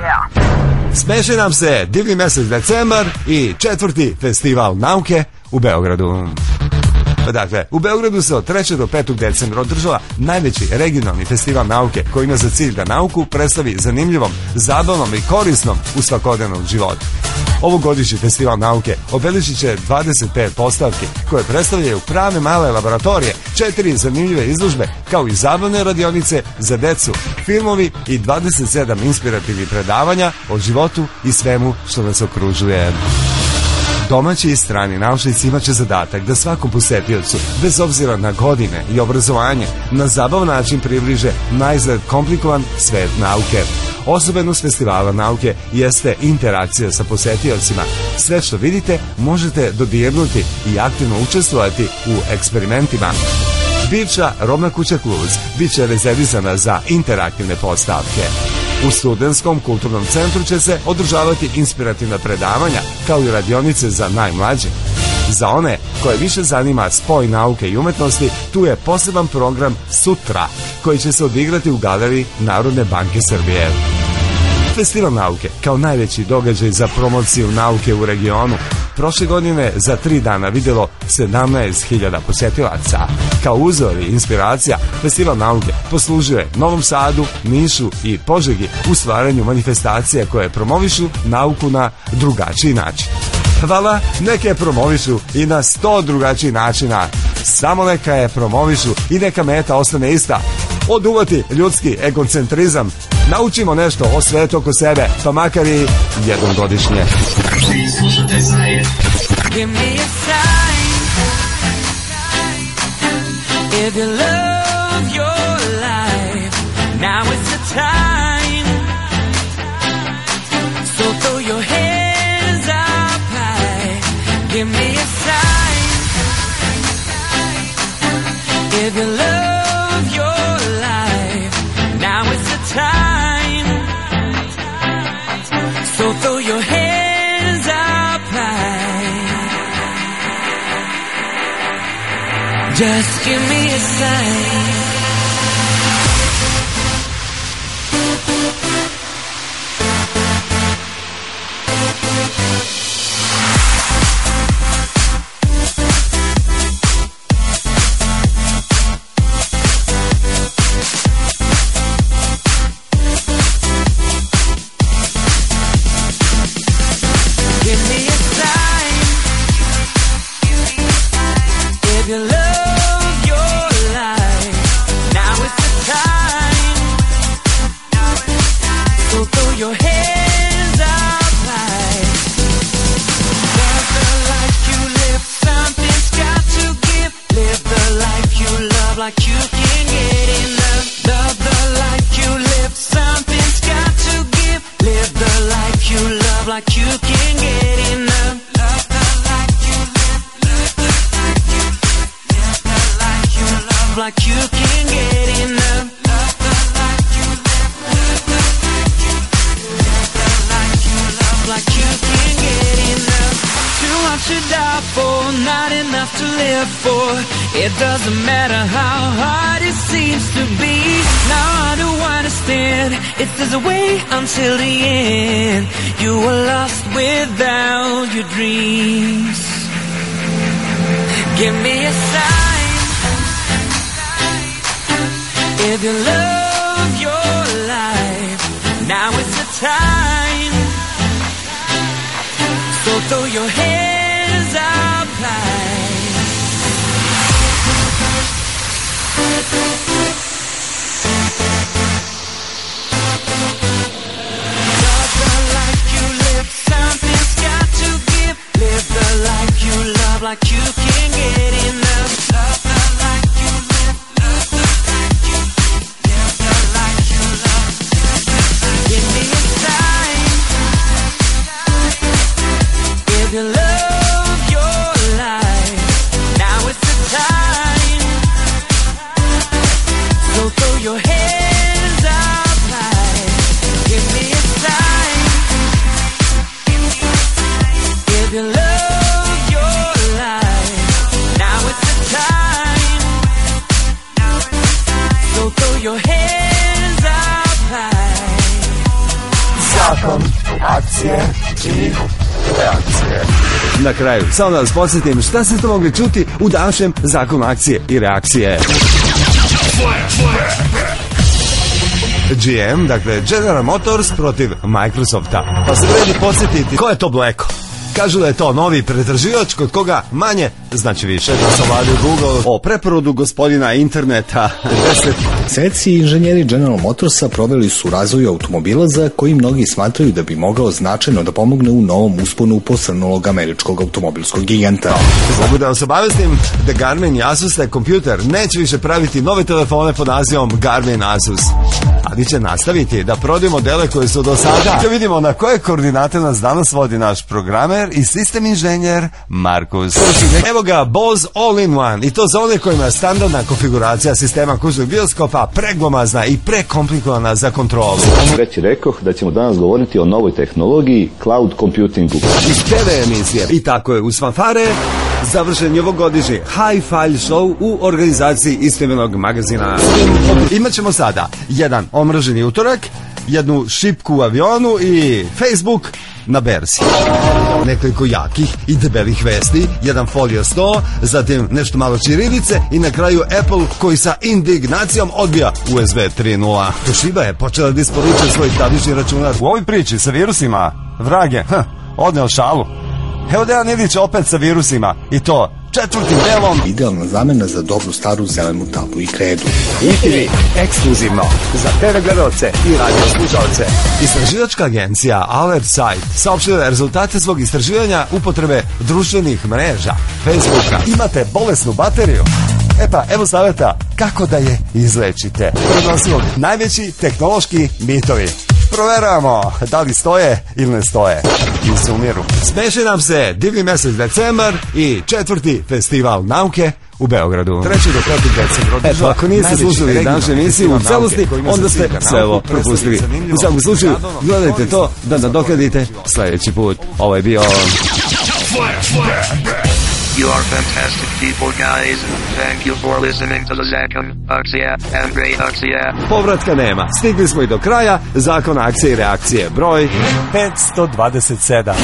Smeši nam se divni mesec decembar i četvrti festival nauke u Beogradu. Dakle, u Beogradu se od trećeg do petog decembra održava najveći regionalni festival nauke koji ima za cilj da nauku predstavi zanimljivom, zabavnom i korisnom u svakodnevnom životu. Ovogodišnji festival nauke obeležit će dvadeset pet postavki koje predstavljaju prave male laboratorije, četiri zanimljive izložbe kao i zabavne radionice za decu, filmovi i dvadeset sedam inspirativnih predavanja o životu i svemu što nas okružuje. Domaći i strani naučnici imat će zadatak da svakom posetiocu, bez obzira na godine i obrazovanje, na zabav način približe najzad komplikovan svet nauke. Osobenost festivala nauke jeste interakcija sa posetiocima. Sve što vidite možete dodirnuti i aktivno učestvovati u eksperimentima. Bivša robna kuća Kluz bit će rezervisana za interaktivne postavke. U Studentskom kulturnom centru će se održavati inspirativna predavanja, kao i radionice za najmlađe. Za one koje više zanima spoj nauke i umetnosti, tu je poseban program Sutra, koji će se odigrati u galeriji Narodne banke Srbije. Festival nauke, kao najveći događaj za promociju nauke u regionu, prošle godine za tri dana vidjelo sedamnaest hiljada posjetilaca. Kao uzor i inspiracija, Festival nauke poslužio je Novom Sadu, Nišu i Požegi u stvaranju manifestacija koje promovišu nauku na drugačiji način. Hvala, neke je promovišu i na sto drugačijih načina. Samo neka je promovišu i neka meta ostane ista. Oduvati ljudski egocentrizam. Naučimo nešto o svetu oko sebe, pa makar i jednom godišnje. Give me a sign if you love your life. Now is the time. So throw your hands up high If you love your life, now is the time. So throw your hands up high. Just give me a sign. It doesn't matter how hard it seems to be. Now I do understand. If there's a way until the end, you were lost without your dreams. Give me a sign. If you love your life, now is the time. So throw your hands up high. Like you can't get enough. Love the life you live. Love the life you live. Live the life you love. Give me a sign. If you love your life, now is the time. So throw your hands up high. Give me a sign. If you love your hands up high. Zakon akcije i reakcije. Na kraju, samo da vas podsjetim šta ste to mogli čuti u današnjem Zakonu akcije i reakcije. G M, dakle General Motors protiv Microsofta. Pa se vredi podsjetiti ko je to Bleko. Kažu da je to novi pretraživač kod koga manje znači više. Da sam vadio Google o preporodu gospodina interneta. Seci i inženjeri General Motorsa proveli su razvoju automobila za koji mnogi smatraju da bi mogao značajno da pomogne u novom usponu posrnulog američkog automobilskog giganta. Mogu da vas obavestim da Garmin i Asus taj kompjuter neće više praviti nove telefone pod nazivom Garmin Asus, ali će nastaviti da prodaju modele koje su do sada. Da vidimo na koje koordinate nas danas vodi naš programer i sistem inženjer Markus. Evo ga, Bose All-in-One, i to za one kojima je standardna konfiguracija sistema kućnog bioskopa preglomazna i prekomplikovana za kontrolu. Već rekoh da ćemo danas govoriti o novoj tehnologiji cloud computingu. Iz te ve emisije. I tako je, uz fanfare završen je ovogodišnji Hi-Fi show u organizaciji istoimenog magazina. Imaćemo sada jedan omraženi utorak, jednu šipku u avionu i Facebook na berzi. Nekoliko jakih i debelih vesti, jedan folio sto, zatim nešto malo ćirilice i na kraju Apple koji sa indignacijom odbija U S B tri nula. Toshiba je počela da isporučuje svoj tablični računar. U ovoj priči sa virusima, vrage, hm, odneo šalu. Evo Dejan Ilić opet sa virusima i to četvrtim delom. Idealna zamena za dobru staru zelenu tablu i kredu. I T V ekskluzivno za te ve gledaoce i radio slušalce. Istraživačka agencija Alert Site saopštila rezultate svog istraživanja upotrebe društvenih mreža Facebooka. Imate bolesnu bateriju? E pa, evo savjeta kako da je izlečite. Prednosimo najveći tehnološki mitovi. proveravamo da li stoje ili ne stoje i se umiru. Smeši nam se divni mesec decembar i četvrti festival nauke u Beogradu. Treći do peti decembra. Eto, ako niste slušali današnju emisiju u celosti, onda ste sve ovo propustili. U svakom slučaju, gledajte to da nadoknadite sledeći put. Ovo je bio... You are fantastic people, guys. Thank you for listening to the Zakon, Akcija, and Ray Akcija. Povratka nema. Stigli smo i do kraja zakona akcije i reakcije. Broj petsto dvadeset sedam.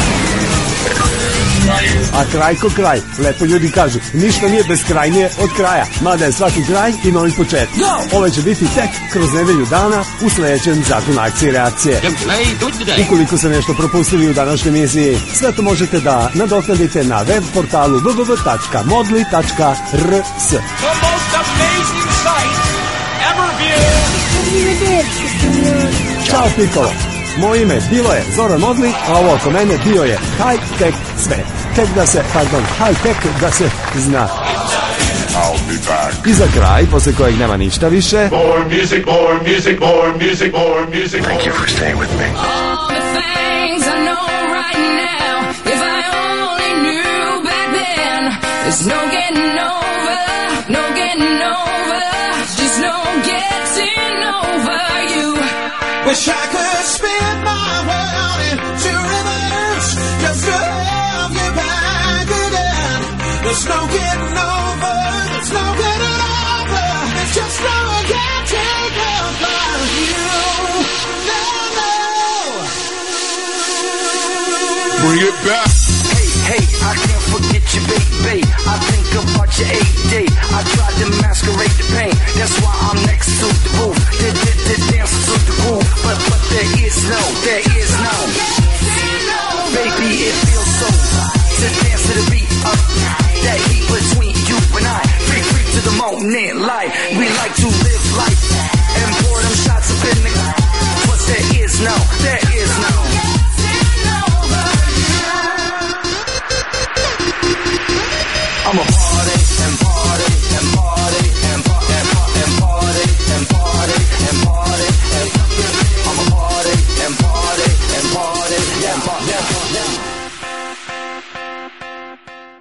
A kraj ko kraj, lepo ljudi kažu, ništa nije beskrajnije od kraja, mada je svaki kraj i novi početak. Ovo će biti tek kroz nedelju dana u sledećem zakonu akcije i reakcije. Ukoliko ste nešto propustili u današnjoj emisiji, sve to možete da nadoknadite na web portalu w w w tačka modli tačka r s. The most amazing sight ever viewed. Ćao Pikolo, moje ime bilo je Zoran Modli, a ovo oko mene bio je High Tech Svet. Tek da se, pardon, High Tech da se zna. I za kraj, posle kojeg nema ništa više. More music, more music, more music, more music. Thank you for staying with me. All the things I know right now, if I only knew back then, there's no getting over, no getting over, just no getting over you. Wish I could spin my world into reverse, just to have you back again. There's no getting over, there's no getting over, there's just no getting over you. No, no. Bring it back. Hey, hey, I can't forget you, baby. I think about your A D. I tried to masquerade the pain. That's why I'm next to the roof. Did, did, did dance to the groove. But, but there is no, there is no. Baby, it feels so to dance to the beat of that heat between you and I. Free, free to the moment light. We like to